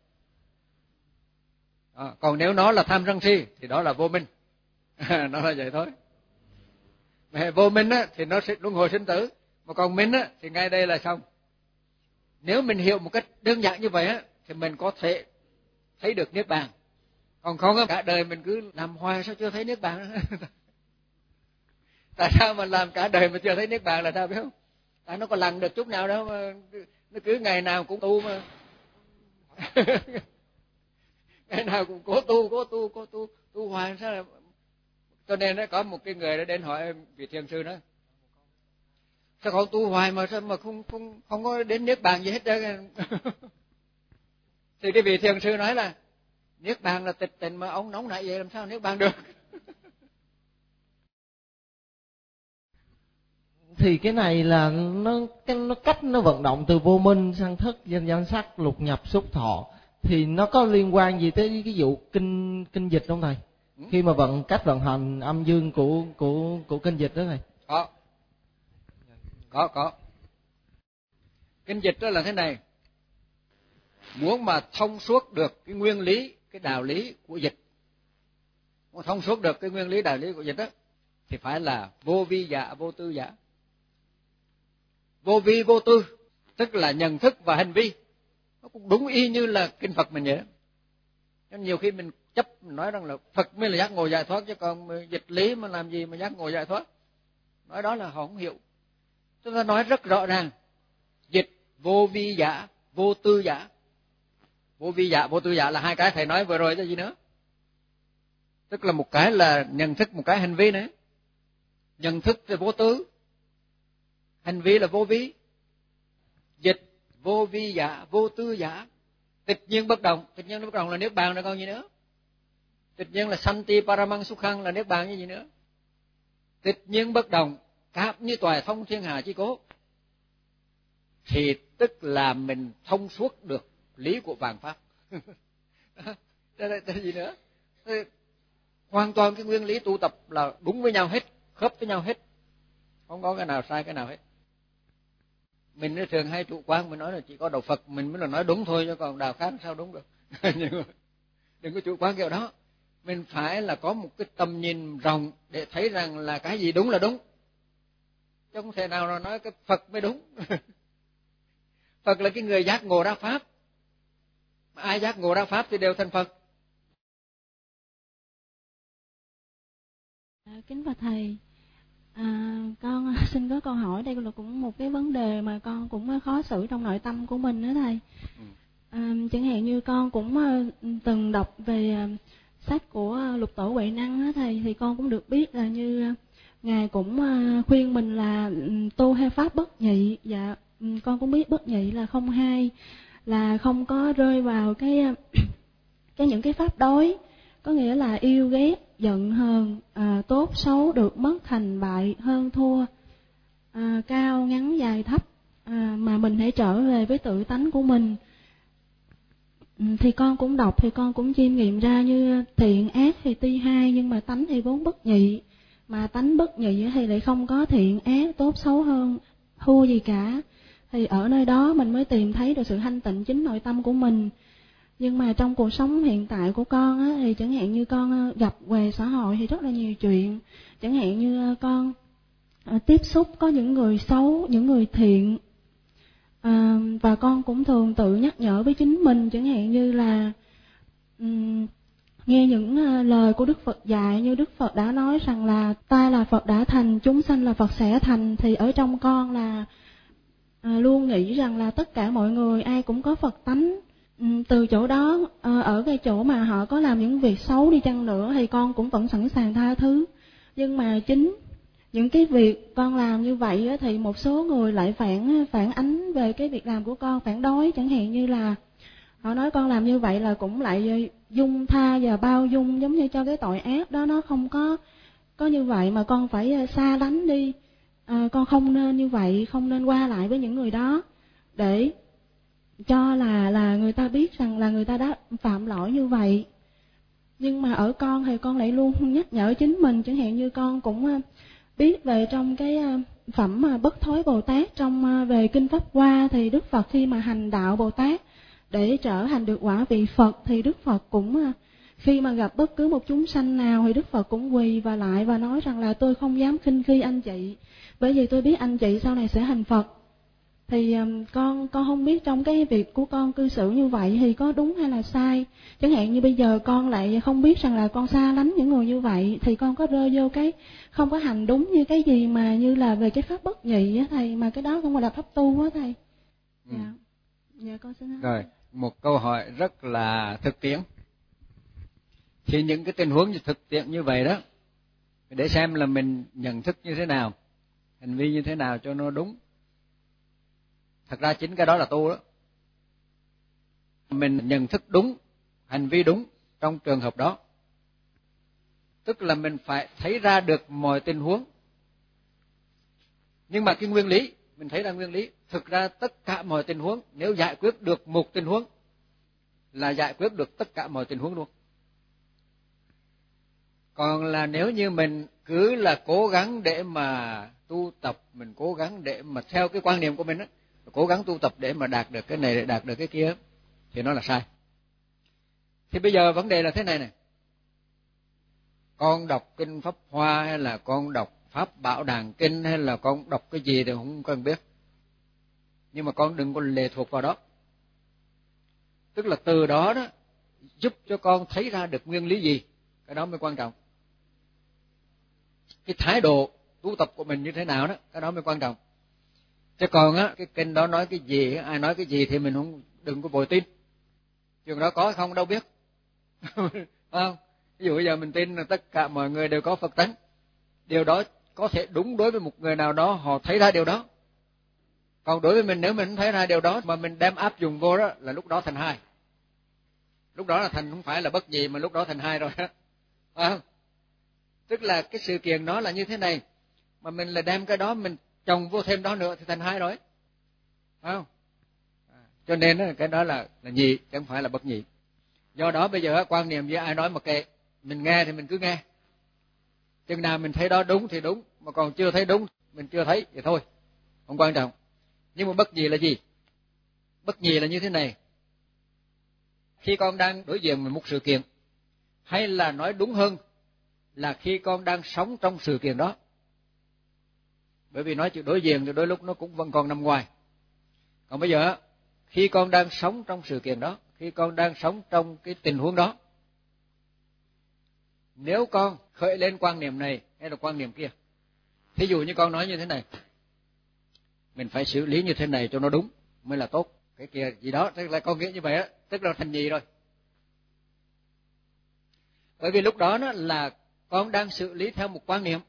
À, còn nếu nó là tham sân si thì đó là vô minh. Nó là vậy thôi. Mà vô minh á thì nó sẽ luân hồi sinh tử, mà còn minh á thì ngay đây là xong. Nếu mình hiểu một cách đơn giản như vậy á thì mình có thể thấy được niết bàn. Còn không á, cả đời mình cứ làm hoài sao chưa thấy niết bàn. Tại sao mà làm cả đời mà chưa thấy niết bàn là sao biết không? Tại nó có lằng được chút nào đâu mà nó cứ ngày nào cũng tu mà. Ngày nào cũng cố tu, cố tu, cố tu, tu hoài sao là... Cho nên nó có một cái người đã đến hỏi vị thiền sư đó, sao con tu hoài mà sao mà không không không có đến niết bàn gì hết trơn. Thì cái vị thiền sư nói là niết bàn là tịch tịnh, mà ông nóng nảy vậy làm sao niết bàn được. Thì cái này là nó cái nó cách nó vận động từ vô minh sang thức, danh danh sắc, lục nhập, xúc, thọ, thì nó có liên quan gì tới cái vụ kinh kinh dịch không thầy? Ừ. Khi mà vận cách vận hành âm dương của của của kinh dịch đó thầy. Có. Có có. Kinh dịch đó là thế này. Muốn mà thông suốt được cái nguyên lý, cái đạo lý của dịch, muốn thông suốt được cái nguyên lý đạo lý của dịch đó, thì phải là vô vi giả, vô tư giả. Vô vi vô tư tức là nhận thức và hành vi, nó cũng đúng y như là kinh Phật mình vậy đó. Nên nhiều khi mình chấp mình nói rằng là Phật mới là giác ngộ giải thoát, chứ còn dịch lý mà làm gì mà giác ngộ giải thoát. Nói đó là họ không hiểu. Chúng ta nói rất rõ ràng, dịch vô vi giả, vô tư giả. Vô vi giả, vô tư giả là hai cái thầy nói vừa rồi chứ gì nữa. Tức là một cái là nhận thức, một cái hành vi nữa. Nhận thức thì vô tư, hành vi là vô vi. Dịch vô vi giả, vô tư giả, tịch nhiên bất động. Tịch nhiên bất động là niết bàn rồi còn gì nữa. Tịch nhiên là santi paramang sukhang là niết bàn như gì nữa. Tịch nhiên bất động, cảm như toại thông thiên hà chi cố, thì tức là mình thông suốt được lý của vạn pháp. Đây là gì nữa? Hoàn toàn cái nguyên lý tu tập là đúng với nhau hết, khớp với nhau hết. không có cái nào sai cái nào hết. Mình nó thường hay chủ quan, mình nói là chỉ có đạo Phật mình mới là nói đúng thôi, chứ còn đạo khác sao đúng được. Nhưng mà đừng có chủ quan kiểu đó. Mình phải là có một cái tầm nhìn rộng để thấy rằng là cái gì đúng là đúng, chứ không thể nào nói cái Phật mới đúng. Phật là cái người giác ngộ ra pháp, mà ai giác ngộ ra pháp thì đều thành Phật. À, kính bạch thầy, à, con xin có câu hỏi. Đây là cũng một cái vấn đề mà con cũng khó xử trong nội tâm của mình đó thầy. À, chẳng hạn như con cũng từng đọc về sách của Lục Tổ Huệ Năng đó thầy, thì con cũng được biết là như ngài cũng khuyên mình là tu theo pháp bất nhị. Dạ, con cũng biết bất nhị là không hai, là không có rơi vào cái cái những cái pháp đối, có nghĩa là yêu ghét, giận hờn, à, tốt xấu, được mất, thành bại, hơn thua, à, cao ngắn dài thấp, à, mà mình hãy trở về với tự tánh của mình. Thì con cũng đọc, thì con cũng chiêm nghiệm ra như thiện ác thì tuy hai, nhưng mà tánh thì vốn bất nhị, mà tánh bất nhị thì lại không có thiện ác, tốt xấu, hơn thua gì cả. Thì ở nơi đó mình mới tìm thấy được sự thanh tịnh chính nội tâm của mình. Nhưng mà trong cuộc sống hiện tại của con á, thì chẳng hạn như con gặp về xã hội thì rất là nhiều chuyện. Chẳng hạn như con tiếp xúc có những người xấu, những người thiện, à, và con cũng thường tự nhắc nhở với chính mình. Chẳng hạn như là um, nghe những lời của Đức Phật dạy, như Đức Phật đã nói rằng là ta là Phật đã thành, chúng sanh là Phật sẽ thành. Thì ở trong con là à, luôn nghĩ rằng là tất cả mọi người ai cũng có Phật tánh. Từ chỗ đó, ở cái chỗ mà họ có làm những việc xấu đi chăng nữa thì con cũng vẫn sẵn sàng tha thứ. Nhưng mà chính những cái việc con làm như vậy thì một số người lại phản phản ánh về cái việc làm của con, phản đối. Chẳng hạn như là họ nói con làm như vậy là cũng lại dung tha và bao dung, giống như cho cái tội ác đó nó không có có như vậy, mà con phải xa lánh đi. À, con không nên như vậy, không nên qua lại với những người đó, để cho là là người ta biết rằng là người ta đã phạm lỗi như vậy. Nhưng mà ở con thì con lại luôn nhắc nhở chính mình. Chẳng hạn như con cũng biết về trong cái phẩm Bất Thối Bồ Tát, trong về Kinh Pháp Hoa, thì Đức Phật khi mà hành đạo Bồ Tát để trở thành được quả vị Phật, thì Đức Phật cũng khi mà gặp bất cứ một chúng sanh nào thì Đức Phật cũng quỳ và lại và nói rằng là tôi không dám khinh khi anh chị, bởi vì tôi biết anh chị sau này sẽ thành Phật. Thì um, con con không biết trong cái việc của con cư xử như vậy thì có đúng hay là sai. Chẳng hạn như bây giờ con lại không biết rằng là con xa lánh những người như vậy, thì con có rơi vô cái không có hành đúng như cái gì mà như là về cái pháp bất nhị á thầy, mà cái đó không phải là pháp tu á thầy. Ừ. Dạ. Dạ con xin hỏi. Rồi, một câu hỏi rất là thực tiễn. Thì những cái tình huống thực tiễn như vậy đó, để xem là mình nhận thức như thế nào, hành vi như thế nào cho nó đúng. Thật ra chính cái đó là tu đó. Mình nhận thức đúng, hành vi đúng trong trường hợp đó. Tức là mình phải thấy ra được mọi tình huống. Nhưng mà cái nguyên lý, mình thấy ra nguyên lý. Thực ra tất cả mọi tình huống, nếu giải quyết được một tình huống, là giải quyết được tất cả mọi tình huống luôn. Còn là nếu như mình cứ là cố gắng để mà tu tập, mình cố gắng để mà theo cái quan niệm của mình đó, cố gắng tu tập để mà đạt được cái này, để đạt được cái kia, thì nó là sai. Thì bây giờ vấn đề là thế này này. Con đọc Kinh Pháp Hoa hay là con đọc Pháp Bảo Đàn Kinh hay là con đọc cái gì thì không cần biết. Nhưng mà con đừng có lệ thuộc vào đó. Tức là từ đó đó giúp cho con thấy ra được nguyên lý gì, cái đó mới quan trọng. Cái thái độ tu tập của mình như thế nào đó, cái đó mới quan trọng. Chứ còn á, cái kinh đó nói cái gì, ai nói cái gì thì mình không đừng có vội tin. Chuyện đó có hay không đâu biết. Không? Ví dụ bây giờ mình tin là tất cả mọi người đều có Phật tánh. Điều đó có thể đúng đối với một người nào đó, họ thấy ra điều đó. Còn đối với mình, nếu mình không thấy ra điều đó mà mình đem áp dụng vô đó, là lúc đó thành hai. Lúc đó là thành không phải là bất nhị, mà lúc đó thành hai rồi đó. Không? Tức là cái sự kiện đó là như thế này, mà mình là đem cái đó mình chồng vô thêm đó nữa thì thành hai rồi. Phải không? Cho nên cái đó là là nhị, chứ không phải là bất nhị. Do đó bây giờ quan niệm với ai nói mà kệ, mình nghe thì mình cứ nghe. Chừng nào mình thấy đó đúng thì đúng, mà còn chưa thấy đúng mình chưa thấy thì thôi, không quan trọng. Nhưng mà bất nhị là gì? Bất nhị là như thế này. Khi con đang đối diện với một sự kiện, hay là nói đúng hơn là khi con đang sống trong sự kiện đó. Bởi vì nói chuyện đối diện thì đôi lúc nó cũng vẫn còn nằm ngoài. Còn bây giờ, khi con đang sống trong sự kiện đó, khi con đang sống trong cái tình huống đó, nếu con khởi lên quan niệm này hay là quan niệm kia, thí dụ như con nói như thế này, mình phải xử lý như thế này cho nó đúng mới là tốt, cái kia gì đó, tức là con nghĩ như vậy á, tức là thành nhị rồi. Bởi vì lúc đó nó là con đang xử lý theo một quan niệm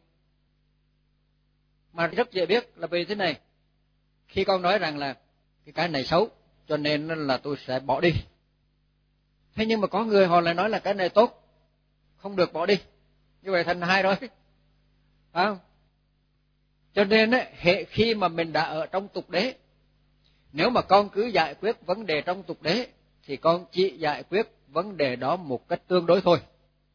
mà rất dễ biết là vì thế này. Khi con nói rằng là cái cái này xấu cho nên là tôi sẽ bỏ đi, thế nhưng mà có người họ lại nói là cái này tốt, không được bỏ đi, như vậy thành hai rồi, phải không? Cho nên ấy, hệ khi mà mình đã ở trong tục đế, nếu mà con cứ giải quyết vấn đề trong tục đế thì con chỉ giải quyết vấn đề đó một cách tương đối thôi.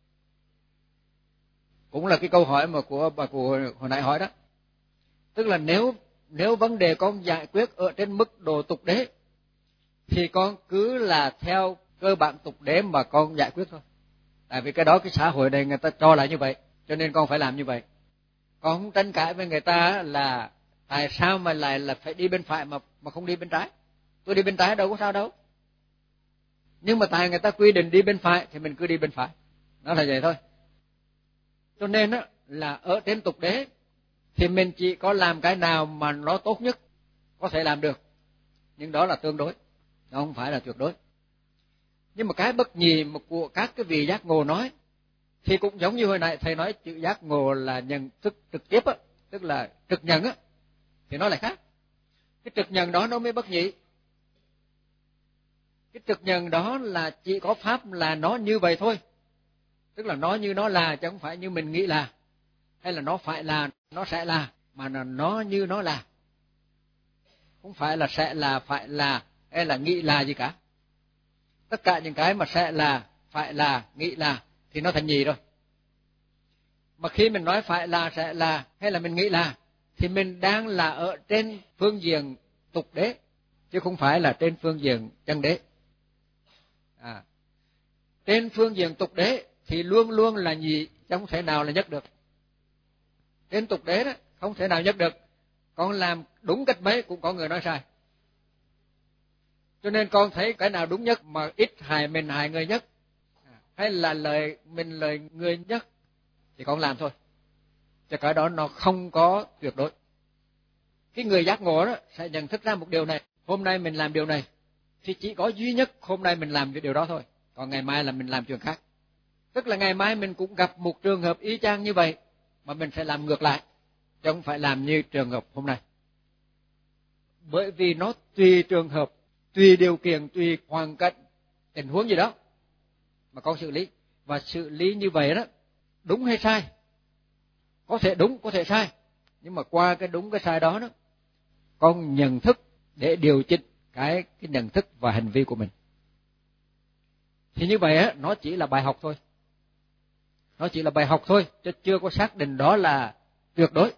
Cũng là cái câu hỏi mà của bà cụ hồi nãy hỏi đó. Tức là nếu nếu vấn đề con giải quyết ở trên mức độ tục đế thì con cứ là theo cơ bản tục đế mà con giải quyết thôi. Tại vì cái đó cái xã hội này người ta cho là như vậy, cho nên con phải làm như vậy. Con không tranh cãi với người ta là tại sao mà lại là phải đi bên phải mà mà không đi bên trái. Tôi đi bên trái đâu có sao đâu. Nhưng mà tại người ta quy định đi bên phải thì mình cứ đi bên phải. Đó là vậy thôi. Cho nên á là ở trên tục đế thì mình chỉ có làm cái nào mà nó tốt nhất có thể làm được. Nhưng đó là tương đối, nó không phải là tuyệt đối. Nhưng mà cái bất nhị mà của các cái vị giác ngộ nói thì cũng giống như hồi nãy thầy nói chữ giác ngộ là nhận thức trực tiếp á, tức là trực nhận á, thì nó lại khác. Cái trực nhận đó nó mới bất nhị. Cái trực nhận đó là chỉ có pháp là nó như vậy thôi, tức là nó như nó là chứ không phải như mình nghĩ là, hay là nó phải là, nó sẽ là, mà là nó như nó là. Không phải là sẽ là, phải là, hay là nghĩ là gì cả. Tất cả những cái mà sẽ là, phải là, nghĩ là thì nó thành nhị rồi. Mà khi mình nói phải là, sẽ là, hay là mình nghĩ là thì mình đang là ở trên phương diện tục đế chứ không phải là trên phương diện chân đế. À, trên phương diện tục đế thì luôn luôn là nhị chứ không thể nào là nhất được. Trên tục đế đó không thể nào nhất được. Con làm đúng cách mấy cũng có người nói sai. Cho nên con thấy cái nào đúng nhất mà ít hại mình hại người nhất, hay là lời mình lời người nhất thì con làm thôi. Chứ cái đó nó không có tuyệt đối. Cái người giác ngộ đó sẽ nhận thức ra một điều này, hôm nay mình làm điều này thì chỉ có duy nhất hôm nay mình làm cái điều đó thôi, còn ngày mai là mình làm chuyện khác. Tức là ngày mai mình cũng gặp một trường hợp y chang như vậy mà mình sẽ làm ngược lại, chứ không phải làm như trường hợp hôm nay. Bởi vì nó tùy trường hợp, tùy điều kiện, tùy hoàn cảnh, tình huống gì đó mà con xử lý. Và xử lý như vậy đó, đúng hay sai, có thể đúng, có thể sai, nhưng mà qua cái đúng cái sai đó đó, con nhận thức để điều chỉnh cái cái nhận thức và hành vi của mình. Thì như vậy á, nó chỉ là bài học thôi. Nó chỉ là bài học thôi, chứ chưa có xác định đó là tuyệt đối.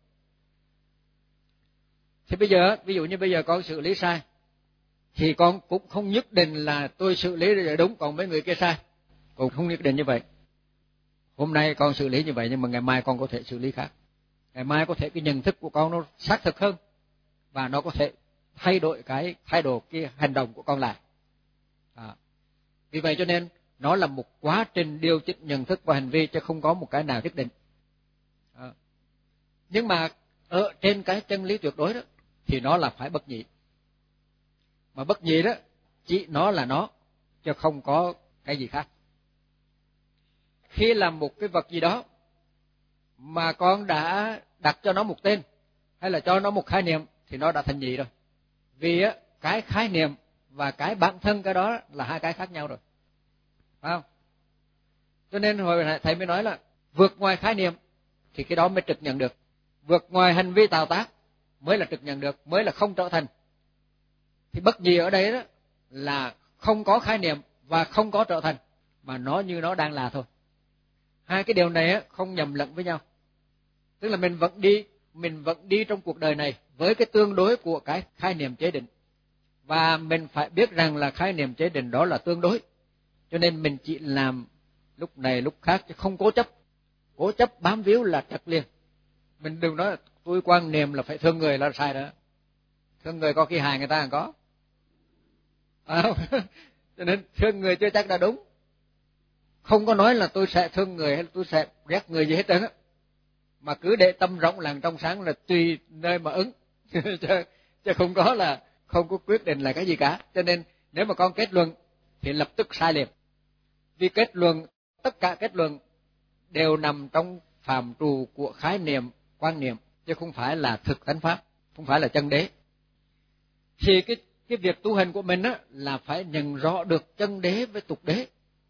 Thì bây giờ, ví dụ như bây giờ con xử lý sai, thì con cũng không nhất định là tôi xử lý là đúng, còn mấy người kia sai. Cũng không nhất định như vậy. Hôm nay con xử lý như vậy, nhưng mà ngày mai con có thể xử lý khác. Ngày mai có thể cái nhận thức của con nó xác thực hơn, và nó có thể thay đổi cái thay đổi cái hành động của con lại. À. Vì vậy cho nên nó là một quá trình điều chỉnh nhận thức và hành vi, chứ không có một cái nào nhất định. À. Nhưng mà ở trên cái chân lý tuyệt đối đó thì nó là phải bất nhị. Mà bất nhị đó chỉ nó là nó, chứ không có cái gì khác. Khi làm một cái vật gì đó mà con đã đặt cho nó một tên hay là cho nó một khái niệm thì nó đã thành nhị rồi. Vì á, cái khái niệm và cái bản thân cái đó là hai cái khác nhau rồi, phải không? Cho nên hồi nãy thầy mới nói là vượt ngoài khái niệm thì cái đó mới trực nhận được, vượt ngoài hành vi tạo tác mới là trực nhận được, mới là không trở thành. Thì bất nhị ở đây đó là không có khái niệm và không có trở thành, mà nó như nó đang là thôi. Hai cái điều này á, không nhầm lẫn với nhau. Tức là mình vẫn đi mình vẫn đi trong cuộc đời này với cái tương đối của cái khái niệm chế định, và mình phải biết rằng là khái niệm chế định đó là tương đối, cho nên mình chỉ làm lúc này lúc khác chứ không cố chấp. Cố chấp bám víu là trật liền. Mình đừng nói tôi quan niệm là phải thương người là sai đó. Thương người có khi hại người ta còn có. À, cho nên thương người chưa chắc là đúng. Không có nói là tôi sẽ thương người hay là tôi sẽ ghét người gì hết trơn á, mà cứ để tâm rộng làng trong sáng là tùy nơi mà ứng. chứ, chứ không có là không có quyết định là cái gì cả. Cho nên nếu mà con kết luận thì lập tức sai liền, vì kết luận, tất cả kết luận đều nằm trong phạm trù của khái niệm, quan niệm, chứ không phải là thực tánh pháp, không phải là chân đế. Thì cái cái việc tu hành của mình á là phải nhận rõ được chân đế với tục đế,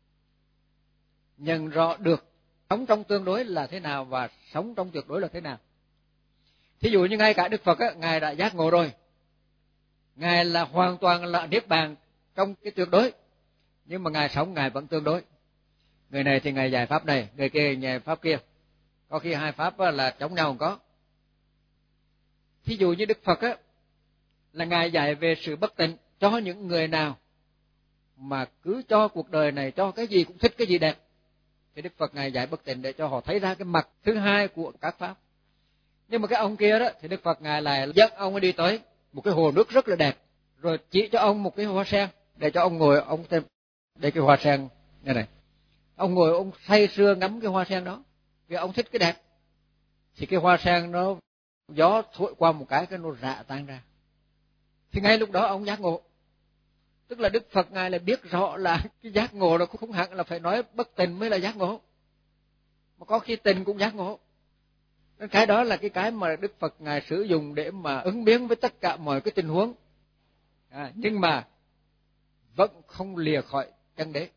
nhận rõ được sống trong tương đối là thế nào và sống trong tuyệt đối là thế nào. Thí dụ như ngay cả Đức Phật á, ngài đã giác ngộ rồi, ngài là hoàn toàn là niết bàn trong cái tuyệt đối, nhưng mà ngài sống ngài vẫn tương đối. Người này thì ngài dạy pháp này, người kia dạy pháp kia, có khi hai pháp là chống nhau không có. Thí dụ như Đức Phật á, là ngài dạy về sự bất tịnh cho những người nào mà cứ cho cuộc đời này cho cái gì cũng thích cái gì đẹp, thì Đức Phật ngài dạy bất tịnh để cho họ thấy ra cái mặt thứ hai của các pháp. Nhưng mà cái ông kia đó thì Đức Phật ngài lại dẫn ông ấy đi tới một cái hồ nước rất là đẹp, rồi chỉ cho ông một cái hoa sen để cho ông ngồi, ông thêm đây cái hoa sen như này, ông ngồi ông say sưa ngắm cái hoa sen đó, vì ông thích cái đẹp. Thì cái hoa sen nó gió thổi qua một cái cái nó rã tan ra, thì ngay lúc đó ông giác ngộ. Tức là Đức Phật ngài lại biết rõ là cái giác ngộ nó cũng không hẳn là phải nói bất tình mới là giác ngộ, mà có khi tình cũng giác ngộ. Nên cái đó là cái cái mà Đức Phật ngài sử dụng để mà ứng biến với tất cả mọi cái tình huống, à, nhưng mà vẫn không lìa khỏi chân đế.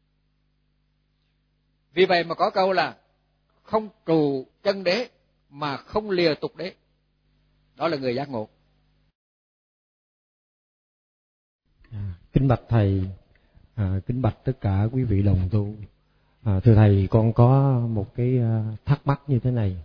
Vì vậy mà có câu là không trù chân đế mà không lìa tục đế, đó là người giác ngộ. À, kính bạch thầy, à, kính bạch tất cả quý vị đồng tu. À, thưa thầy, con có một cái thắc mắc như thế này,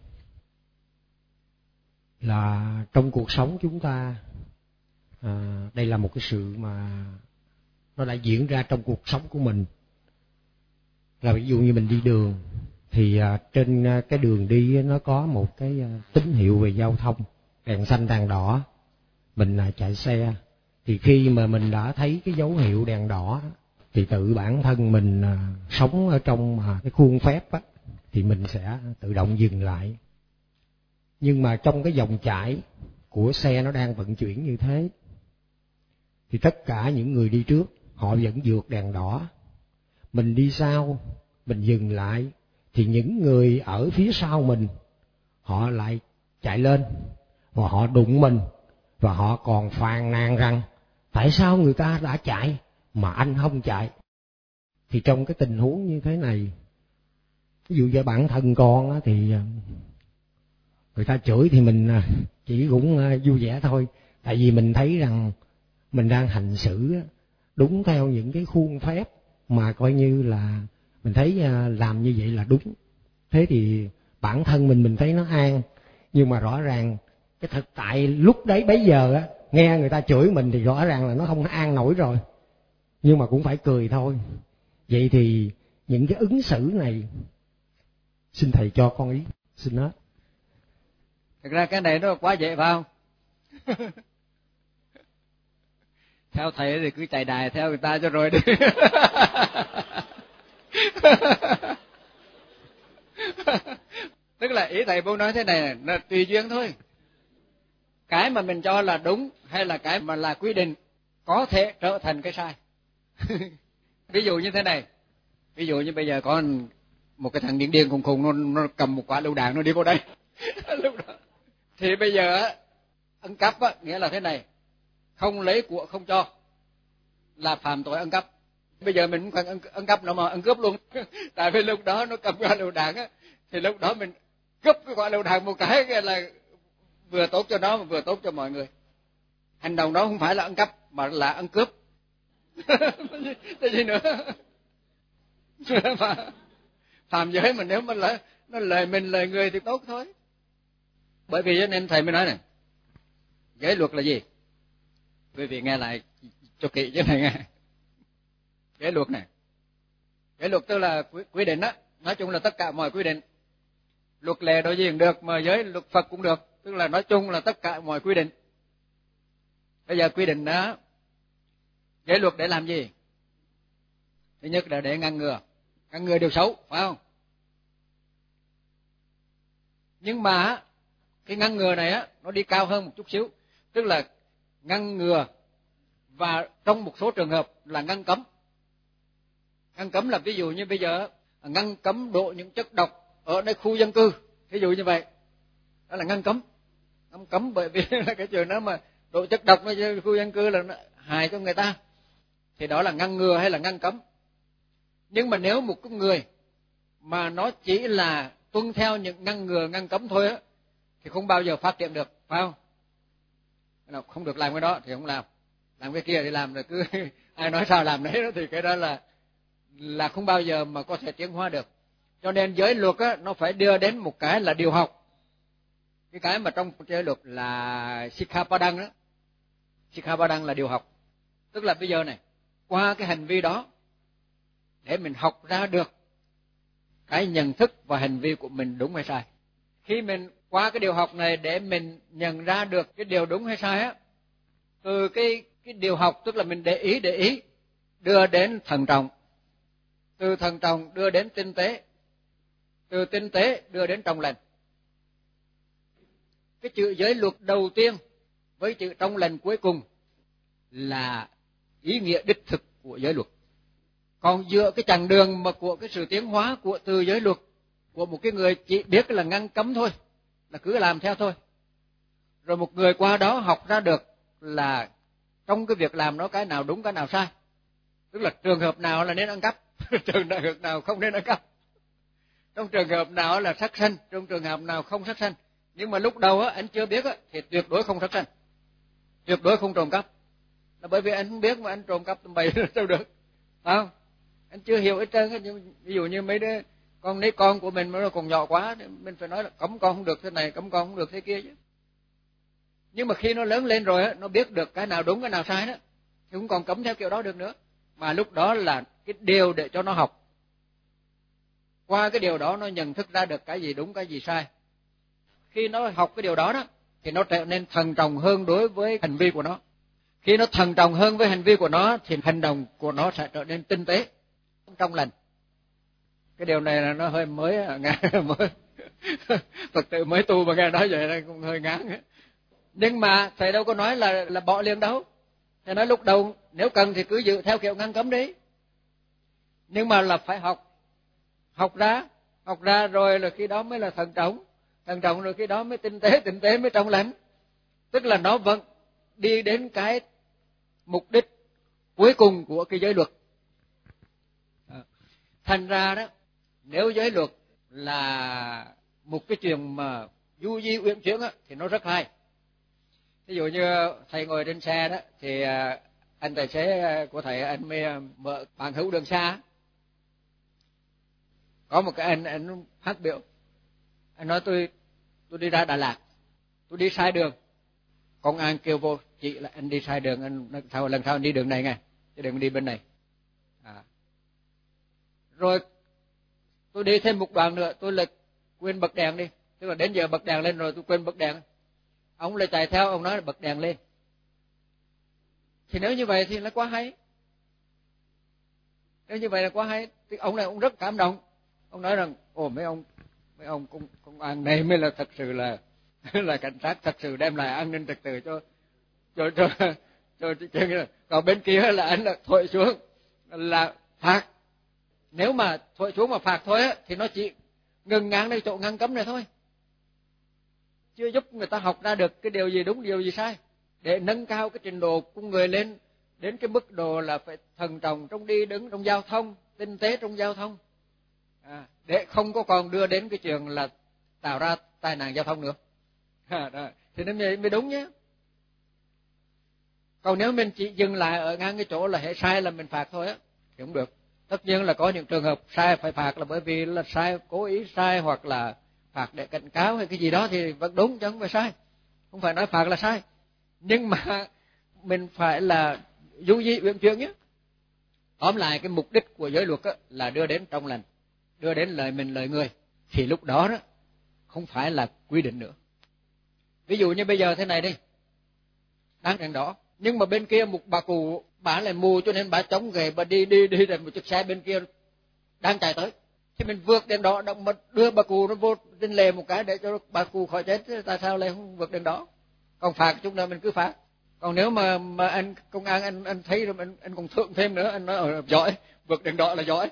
là trong cuộc sống chúng ta, à, đây là một cái sự mà nó đã diễn ra trong cuộc sống của mình. Là ví dụ như mình đi đường thì à, trên cái đường đi nó có một cái à, tín hiệu về giao thông, đèn xanh đèn đỏ, mình à, chạy xe. Thì khi mà mình đã thấy cái dấu hiệu đèn đỏ thì tự bản thân mình à, sống ở trong à, cái khuôn phép á, thì mình sẽ tự động dừng lại. Nhưng mà trong cái dòng chảy của xe nó đang vận chuyển như thế, thì tất cả những người đi trước họ vẫn vượt đèn đỏ, mình đi sau, mình dừng lại, thì những người ở phía sau mình họ lại chạy lên và họ đụng mình, và họ còn phàn nàn rằng tại sao người ta đã chạy mà anh không chạy. Thì trong cái tình huống như thế này, ví dụ như bản thân con á, thì người ta chửi thì mình chỉ cũng vui vẻ thôi, tại vì mình thấy rằng mình đang hành xử đúng theo những cái khuôn phép mà coi như là mình thấy làm như vậy là đúng. Thế thì bản thân mình mình thấy nó an, nhưng mà rõ ràng cái thực tại lúc đấy bấy giờ á, nghe người ta chửi mình thì rõ ràng là nó không an nổi rồi, nhưng mà cũng phải cười thôi. Vậy thì những cái ứng xử này xin thầy cho con ý, xin hết. Thực ra cái này nó quá dễ phải không? Theo thầy thì cứ chạy đài theo người ta cho rồi đi. Tức là ý thầy muốn nói thế này, nó tùy duyên thôi. Cái mà mình cho là đúng hay là cái mà là quy định có thể trở thành cái sai. Ví dụ như thế này, ví dụ như bây giờ có một cái thằng điên điên khùng khùng, nó, nó cầm một quả lựu đạn nó đi vô đây. Lúc đó thì bây giờ á, ăn cắp á, nghĩa là thế này, không lấy của không cho là phạm tội ăn cắp. Bây giờ mình không cần ăn cắp nữa mà ăn cướp luôn. Tại vì lúc đó nó cầm quả lựu đạn á, thì lúc đó mình cướp cái quả lựu đạn một cái là vừa tốt cho nó mà vừa tốt cho mọi người. Hành động đó không phải là ăn cắp mà là ăn cướp. Cái gì nữa? Phạm giới mà nếu mà là nó lời mình lời người thì tốt thôi. Bởi vì nên thầy mới nói này, giới luật là gì? Quý vị nghe lại cho kỹ chứ này nghe. Giới luật này, giới luật tức là quy định đó, nói chung là tất cả mọi quy định. Luật lệ đối gì cũng được, mà giới luật Phật cũng được, tức là nói chung là tất cả mọi quy định. Bây giờ quy định đó, giới luật để làm gì? Thứ nhất là để ngăn ngừa, ngăn ngừa điều xấu, phải không? Nhưng mà cái ngăn ngừa này á, nó đi cao hơn một chút xíu, tức là ngăn ngừa và trong một số trường hợp là ngăn cấm. Ngăn cấm là ví dụ như bây giờ ngăn cấm đổ những chất độc ở nơi khu dân cư, ví dụ như vậy, đó là ngăn cấm. Ngăn cấm bởi vì là cái chuyện đó mà đổ chất độc ở khu dân cư là nó hại cho người ta, thì đó là ngăn ngừa hay là ngăn cấm. Nhưng mà nếu một cái người mà nó chỉ là tuân theo những ngăn ngừa ngăn cấm thôi á, thì không bao giờ phát triển được, phải không? Nào không được làm cái đó thì không làm, làm cái kia thì làm, rồi cứ ai nói sao làm đấy đó, thì cái đó là là không bao giờ mà có thể tiến hóa được. Cho nên giới luật á, nó phải đưa đến một cái là điều học. Cái cái mà trong giới luật là Sikhapadang đó, Sikhapadang là điều học. Tức là bây giờ này, qua cái hành vi đó để mình học ra được cái nhận thức và hành vi của mình đúng hay sai. Khi mình qua cái điều học này để mình nhận ra được cái điều đúng hay sai á, từ cái cái điều học tức là mình để ý để ý đưa đến thận trọng, từ thận trọng đưa đến tinh tế, từ tinh tế đưa đến trong lành. Cái chữ giới luật đầu tiên với chữ trong lành cuối cùng là ý nghĩa đích thực của giới luật. Còn giữa cái chặng đường mà của cái sự tiến hóa của từ giới luật của một cái người chỉ biết là ngăn cấm thôi, là cứ làm theo thôi, rồi một người qua đó học ra được là trong cái việc làm đó cái nào đúng cái nào sai, tức là trường hợp nào là nên ăn cắp, trường hợp nào không nên ăn cắp, trong trường hợp nào là sát sanh, trong trường hợp nào không sát sanh. Nhưng mà lúc đầu á anh chưa biết á thì tuyệt đối không sát sanh, tuyệt đối không trộm cắp, là bởi vì anh không biết mà anh trộm cắp tầm bậy sao được, phải không? Anh chưa hiểu hết trơn. Ví dụ như mấy đứa con lấy con của mình mà nó còn nhỏ quá thì mình phải nói là cấm con không được thế này, cấm con không được thế kia chứ. Nhưng mà khi nó lớn lên rồi á, nó biết được cái nào đúng cái nào sai đó, thì không còn cấm theo kiểu đó được nữa. Mà lúc đó là cái điều để cho nó học. Qua cái điều đó nó nhận thức ra được cái gì đúng cái gì sai. Khi nó học cái điều đó đó thì nó trở nên thận trọng hơn đối với hành vi của nó. Khi nó thận trọng hơn với hành vi của nó thì hành động của nó sẽ trở nên tinh tế, trong lành. Cái điều này là nó hơi mới, mới Phật tử mới tu mà nghe nói vậy là cũng hơi ngán. Nhưng mà thầy đâu có nói là là bỏ liền đâu. Thầy nói lúc đầu nếu cần thì cứ giữ theo kiểu ngăn cấm đấy. Nhưng mà là phải học, học ra, học ra rồi là khi đó mới là thận trọng, thận trọng rồi khi đó mới tinh tế, tinh tế mới trong lành. Tức là nó vẫn đi đến cái mục đích cuối cùng của cái giới luật. Thành ra đó, nếu giới luật là một cái chuyện mà du di uyển chuyển á, thì nó rất hay. Ví dụ như thầy ngồi trên xe đó, thì anh tài xế của thầy, anh mới mở bằng hữu đường xa. Có một cái anh, anh phát biểu. Anh nói tôi tôi đi ra Đà Lạt, tôi đi sai đường. Công an kêu vô, chị là anh đi sai đường, anh sao lần sau anh đi đường này nghe, chứ đừng đi bên này. À. Rồi tôi đi thêm một đoạn nữa, tôi lại quên bật đèn đi, tức là đến giờ bật đèn lên rồi tôi quên bật đèn. Ông lại chạy theo, ông nói là bật đèn lên. Thì nếu như vậy thì là quá hay. Nếu như vậy là quá hay, thì ông này ông rất cảm động. Ông nói rằng, ồ mấy ông, mấy ông công, công an này mới là thật sự là là cảnh sát thật sự đem lại an ninh trật tự cho cho cho cho, cho, cho còn bên kia là anh là thổi xuống là phạt. Nếu mà thổi xuống mà phạt thôi á, thì nó chỉ ngừng ngang nơi chỗ ngăn cấm này thôi, chưa giúp người ta học ra được cái điều gì đúng điều gì sai, để nâng cao cái trình độ của người lên đến cái mức độ là phải thận trọng trong đi đứng trong giao thông, tinh tế trong giao thông, à, để không có còn đưa đến cái chuyện là tạo ra tai nạn giao thông nữa. À, đó. Thì nó mới, mới đúng nhé. Còn nếu mình chỉ dừng lại ở ngang cái chỗ là hệ sai là mình phạt thôi á thì không được. Tất nhiên là có những trường hợp sai phải phạt là bởi vì là sai, cố ý sai hoặc là phạt để cảnh cáo hay cái gì đó thì vẫn đúng, chứ không phải sai, không phải nói phạt là sai, nhưng mà mình phải là du di uyển chuyển nhé. Tóm lại cái mục đích của giới luật á, là đưa đến trong lành, đưa đến lời mình lời người, thì lúc đó đó không phải là quy định nữa. Ví dụ như bây giờ thế này đi, đang đèn đỏ, nhưng mà bên kia một bà cụ bà lại mù cho nên bà chống ghề, bà đi đi đi rồi một chiếc xe bên kia đang chạy tới, thì mình vượt đèn đỏ động mà đưa bà cụ nó vô trên lề một cái để cho bà cụ khỏi chết, tại sao lại không vượt đèn đỏ? Còn phạt chút nữa mình cứ phạt. Còn nếu mà mà anh công an anh anh thấy rồi anh anh còn thượng thêm nữa, anh nói ở giỏi, vượt đèn đỏ là giỏi.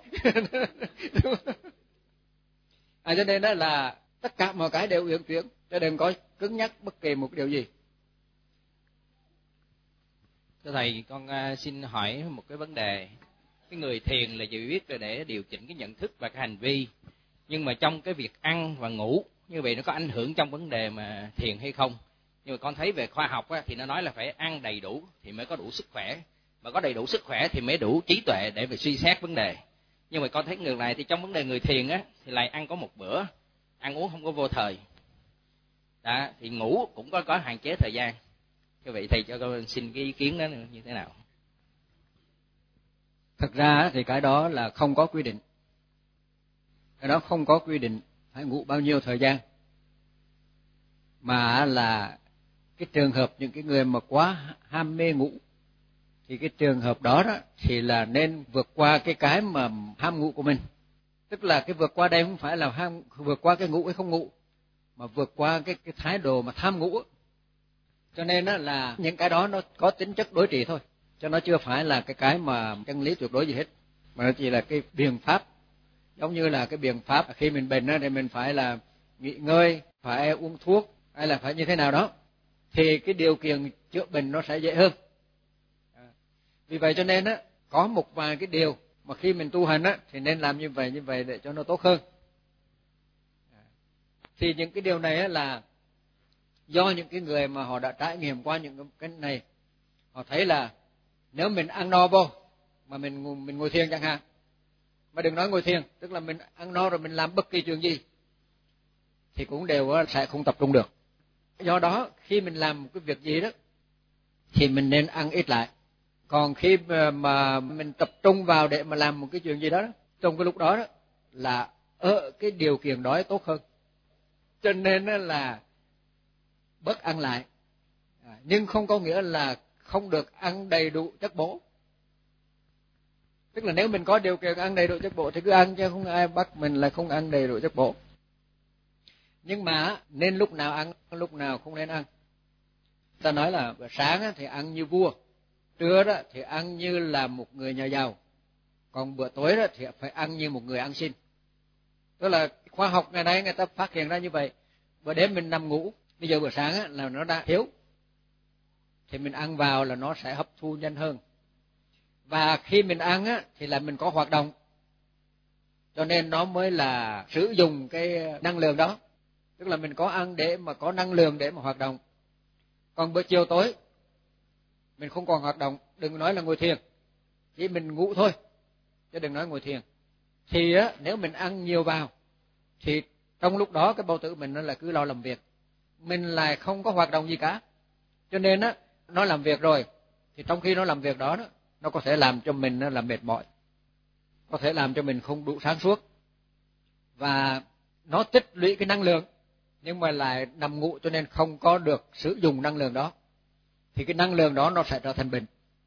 À, cho nên đó là tất cả mọi cái đều uyển chuyển, cho đừng có cứng nhắc bất kỳ một điều gì. Thưa thầy, con xin hỏi một cái vấn đề. Cái người thiền là chỉ biết là để điều chỉnh cái nhận thức và cái hành vi, nhưng mà trong cái việc ăn và ngủ như vậy nó có ảnh hưởng trong vấn đề mà thiền hay không? Nhưng mà con thấy về khoa học á, thì nó nói là phải ăn đầy đủ thì mới có đủ sức khỏe, mà có đầy đủ sức khỏe thì mới đủ trí tuệ để phải suy xét vấn đề. Nhưng mà con thấy ngược lại thì trong vấn đề người thiền á thì lại ăn có một bữa, ăn uống không có vô thời. Đó, thì ngủ cũng có có hạn chế thời gian. Như vậy thầy cho con xin cái ý kiến đó như thế nào? Thật ra thì cái đó là không có quy định. Cái đó không có quy định phải ngủ bao nhiêu thời gian. Mà là cái trường hợp những cái người mà quá ham mê ngủ, thì cái trường hợp đó đó thì là nên vượt qua cái cái mà ham ngủ của mình. Tức là cái vượt qua đây không phải là ham vượt qua cái ngủ hay không ngủ, mà vượt qua cái cái thái độ mà tham ngủ. Cho nên đó là những cái đó nó có tính chất đối trị thôi, cho nó chưa phải là cái cái mà chân lý tuyệt đối gì hết, mà nó chỉ là cái biện pháp. Giống như là cái biện pháp khi mình bệnh thì mình phải là nghỉ ngơi, phải uống thuốc, hay là phải như thế nào đó, thì cái điều kiện chữa bệnh nó sẽ dễ hơn. Vì vậy cho nên á, có một vài cái điều mà khi mình tu hành á thì nên làm như vậy như vậy để cho nó tốt hơn. Thì những cái điều này á là do những cái người mà họ đã trải nghiệm qua những cái này, họ thấy là nếu mình ăn no vô mà mình mình ngồi thiền chẳng hạn, mà đừng nói ngồi thiền, tức là mình ăn no rồi mình làm bất kỳ chuyện gì thì cũng đều sẽ không tập trung được. Do đó khi mình làm một cái việc gì đó thì mình nên ăn ít lại. Còn khi mà mình tập trung vào để mà làm một cái chuyện gì đó, trong cái lúc đó, đó là ở cái điều kiện đói tốt hơn. Cho nên là bớt ăn lại, nhưng không có nghĩa là không được ăn đầy đủ chất bổ. Tức là nếu mình có điều kiện ăn đầy đủ chất bổ thì cứ ăn, chứ không ai bắt mình là không ăn đầy đủ chất bổ. Nhưng mà nên lúc nào ăn, lúc nào không nên ăn. Ta nói là bữa sáng thì ăn như vua, trưa đó thì ăn như là một người nhà giàu, còn bữa tối đó thì phải ăn như một người ăn xin. Tức là khoa học ngày nay người ta phát hiện ra như vậy. Bữa đêm mình nằm ngủ, bây giờ bữa sáng là nó đã thiếu, thì mình ăn vào là nó sẽ hấp thu nhanh hơn. Và khi mình ăn á, thì là mình có hoạt động, cho nên nó mới là sử dụng cái năng lượng đó. Tức là mình có ăn để mà có năng lượng để mà hoạt động. Còn bữa chiều tối mình không còn hoạt động, đừng nói là ngồi thiền, chỉ mình ngủ thôi, chứ đừng nói ngồi thiền. Thì á, nếu mình ăn nhiều vào thì trong lúc đó cái bao tử mình nó là cứ lo làm việc, mình lại không có hoạt động gì cả. Cho nên á, nó làm việc rồi thì trong khi nó làm việc đó, đó nó có thể làm cho mình là mệt mỏi, có thể làm cho mình không đủ sáng suốt, và nó tích lũy cái năng lượng nhưng mà lại nằm ngủ, cho nên không có được sử dụng năng lượng đó, thì cái năng lượng đó nó sẽ trở thành bệnh.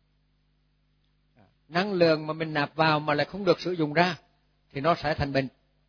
Năng lượng mà mình nạp vào mà lại không được sử dụng ra thì nó sẽ thành bệnh.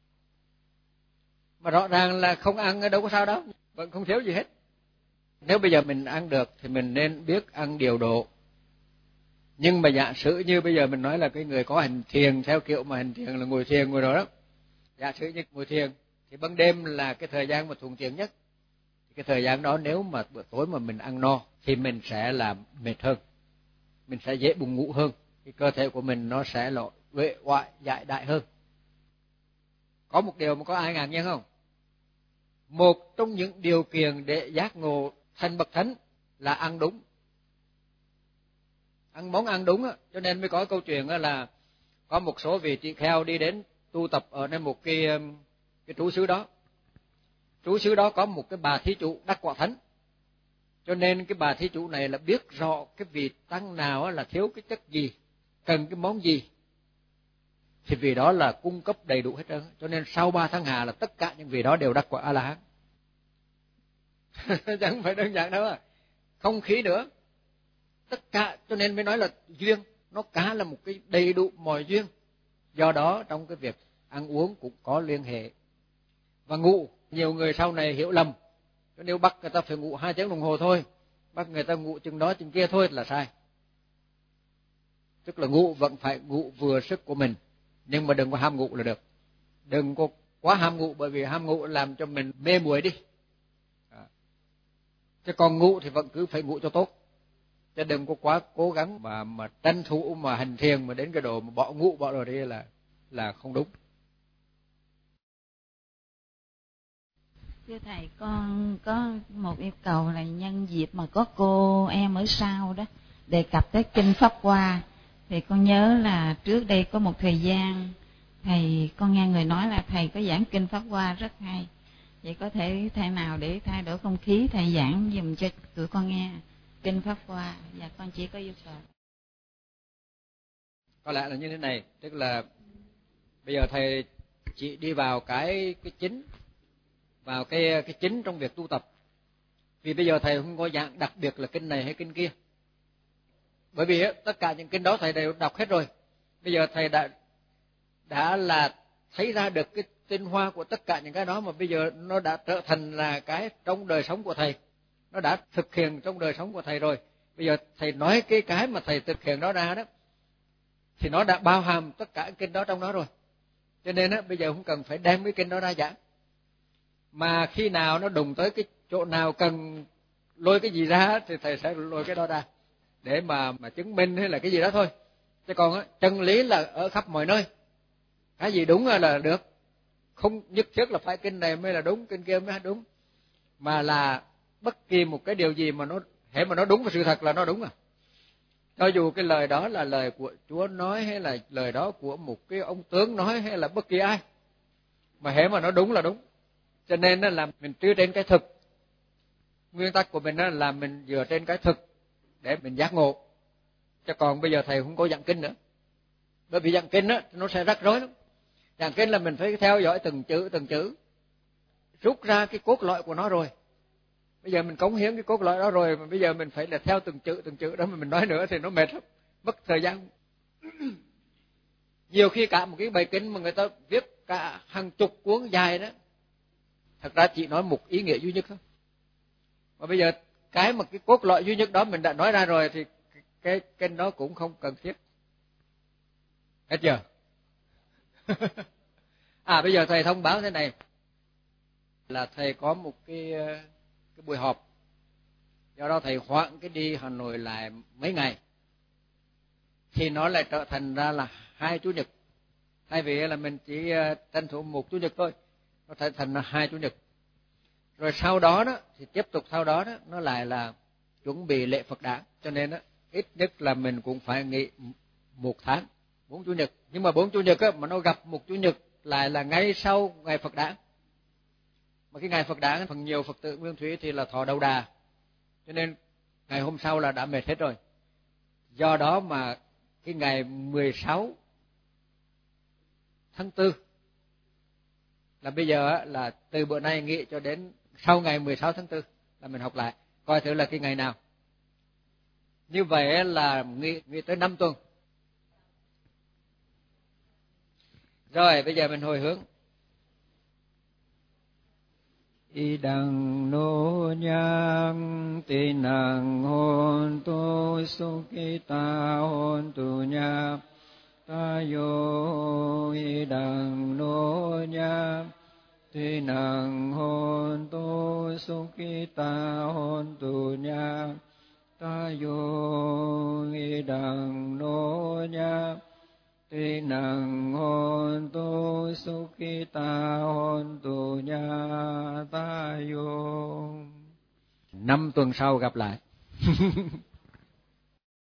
Mà rõ ràng là không ăn đâu có sao đâu, vẫn không thiếu gì hết. Nếu bây giờ mình ăn được thì mình nên biết ăn điều độ. Nhưng mà giả sử như bây giờ mình nói là cái người có hành thiền theo kiểu mà hành thiền là ngồi thiền ngồi đó đó, giả sử như ngồi thiền thì ban đêm là cái thời gian mà thuận tiện nhất. Cái thời gian đó nếu mà bữa tối mà mình ăn no thì mình sẽ là mệt hơn, mình sẽ dễ buồn ngủ hơn, cái cơ thể của mình nó sẽ là uể oải dại đại hơn. Có một điều mà có ai ngạc nhiên không? Một trong những điều kiện để giác ngộ thành bậc thánh là ăn đúng, ăn món ăn đúng á. Cho nên mới có câu chuyện là có một số vị tỳ kheo đi đến tu tập ở nơi một cái cái trú xứ đó, trú xứ đó có một cái bà thí chủ đắc quả thánh, cho nên cái bà thí chủ này là biết rõ cái vị tăng nào là thiếu cái chất gì, cần cái món gì, thì vị đó là cung cấp đầy đủ hết trơn. Cho nên sau ba tháng hà là tất cả những vị đó đều đắc quả A La Hán. Chẳng phải đơn giản đâu à. Không khí nữa, tất cả, cho nên mới nói là duyên, nó cả là một cái đầy đủ mọi duyên. Do đó trong cái việc ăn uống cũng có liên hệ. Và ngủ, nhiều người sau này hiểu lầm, nếu bắt người ta phải ngủ hai tiếng đồng hồ thôi, bắt người ta ngủ chừng đó chừng kia thôi là sai. Tức là ngủ vẫn phải ngủ vừa sức của mình, nhưng mà đừng có ham ngủ là được. Đừng có quá ham ngủ, bởi vì ham ngủ làm cho mình mê muội đi. Chứ còn ngủ thì vẫn cứ phải ngủ cho tốt, chứ đừng có quá cố gắng mà mà tranh thủ mà hành thiền mà đến cái độ mà bỏ ngủ bỏ rồi đi là là không đúng. Thưa thầy, con có một yêu cầu là nhân dịp mà có cô em ở sau đó đề cập tới kinh Pháp Hoa, thì con nhớ là trước đây có một thời gian thầy, con nghe người nói là thầy có giảng kinh Pháp Hoa rất hay. Vậy có thể thay nào để thay đổi không khí, thầy giảng dùm cho tụi con nghe kinh Pháp Hoa, và con chỉ có yêu cầu. Có lẽ là như thế này, tức là bây giờ thầy chỉ đi vào cái cái chính, vào cái cái chính trong việc tu tập. Vì bây giờ thầy không có giảng đặc biệt là kinh này hay kinh kia, bởi vì tất cả những kinh đó thầy đều đọc hết rồi. Bây giờ thầy đã đã là thấy ra được cái tinh hoa của tất cả những cái đó, mà bây giờ nó đã trở thành là cái trong đời sống của thầy, nó đã thực hiện trong đời sống của thầy rồi. Bây giờ thầy nói cái cái mà thầy thực hiện đó ra đó, thì nó đã bao hàm tất cả kinh đó trong đó rồi. Cho nên á, bây giờ không cần phải đem cái kinh đó ra giảng, mà khi nào nó đụng tới cái chỗ nào cần lôi cái gì ra thì thầy sẽ lôi cái đó ra để mà mà chứng minh hay là cái gì đó thôi. Chứ còn á, chân lý là ở khắp mọi nơi, cái gì đúng là được, không nhất thiết là phải kinh này mới là đúng, kinh kia mới là đúng, mà là bất kỳ một cái điều gì mà nó hễ mà nó đúng với sự thật là nó đúng à. Cho dù cái lời đó là lời của Chúa nói, hay là lời đó của một cái ông tướng nói, hay là bất kỳ ai, mà hễ mà nó đúng là đúng. Cho nên là mình đưa trên cái thực, nguyên tắc của mình là mình dựa trên cái thực để mình giác ngộ. Chứ còn bây giờ thầy không có giảng kinh nữa, bởi vì giảng kinh á nó sẽ rắc rối lắm. Giảng kinh là mình phải theo dõi từng chữ từng chữ, rút ra cái cốt lõi của nó rồi. Bây giờ mình cống hiến cái cốt lõi đó rồi, mà bây giờ mình phải là theo từng chữ từng chữ đó mà mình nói nữa thì nó mệt lắm, mất thời gian. Nhiều khi cả một cái bài kinh mà người ta viết cả hàng chục cuốn dài đó, thật ra chỉ nói một ý nghĩa duy nhất thôi. Mà bây giờ cái mà cái cốt lõi duy nhất đó mình đã nói ra rồi thì cái kinh đó cũng không cần thiết. Hết chưa? À bây giờ thầy thông báo thế này, là thầy có một cái cái buổi họp, do đó thầy hoãn cái đi Hà Nội lại mấy ngày, thì nó lại trở thành ra là hai chủ nhật, thay vì là mình chỉ tranh thủ một chủ nhật thôi, nó thành thành là hai chủ nhật. Rồi sau đó đó thì tiếp tục sau đó đó nó lại là chuẩn bị lễ Phật đản, cho nên đó ít nhất là mình cũng phải nghỉ một tháng, bốn chủ nhật. Nhưng mà bốn chủ nhật á, mà nó gặp một chủ nhật lại là ngay sau ngày Phật đản, mà cái ngày Phật đản phần nhiều Phật tử Nguyên Thủy thì là thọ đầu đà, cho nên ngày hôm sau là đã mệt hết rồi. Do đó mà cái ngày mười sáu tháng tư là bây giờ là từ bữa nay nghỉ cho đến sau ngày mười sáu tháng tư là mình học lại, coi thử là cái ngày nào. Như vậy là nghỉ, nghỉ tới năm tuần. Rồi bây giờ mình hồi hướng. Idang no nyang tinang hon tu sukita hon tu nya tayo idang no nyang tinang hon tu sukita hon tu nya tayo idang no nyang tinang hon tu sukita hon tu nya tayo. Năm tuần sau gặp lại.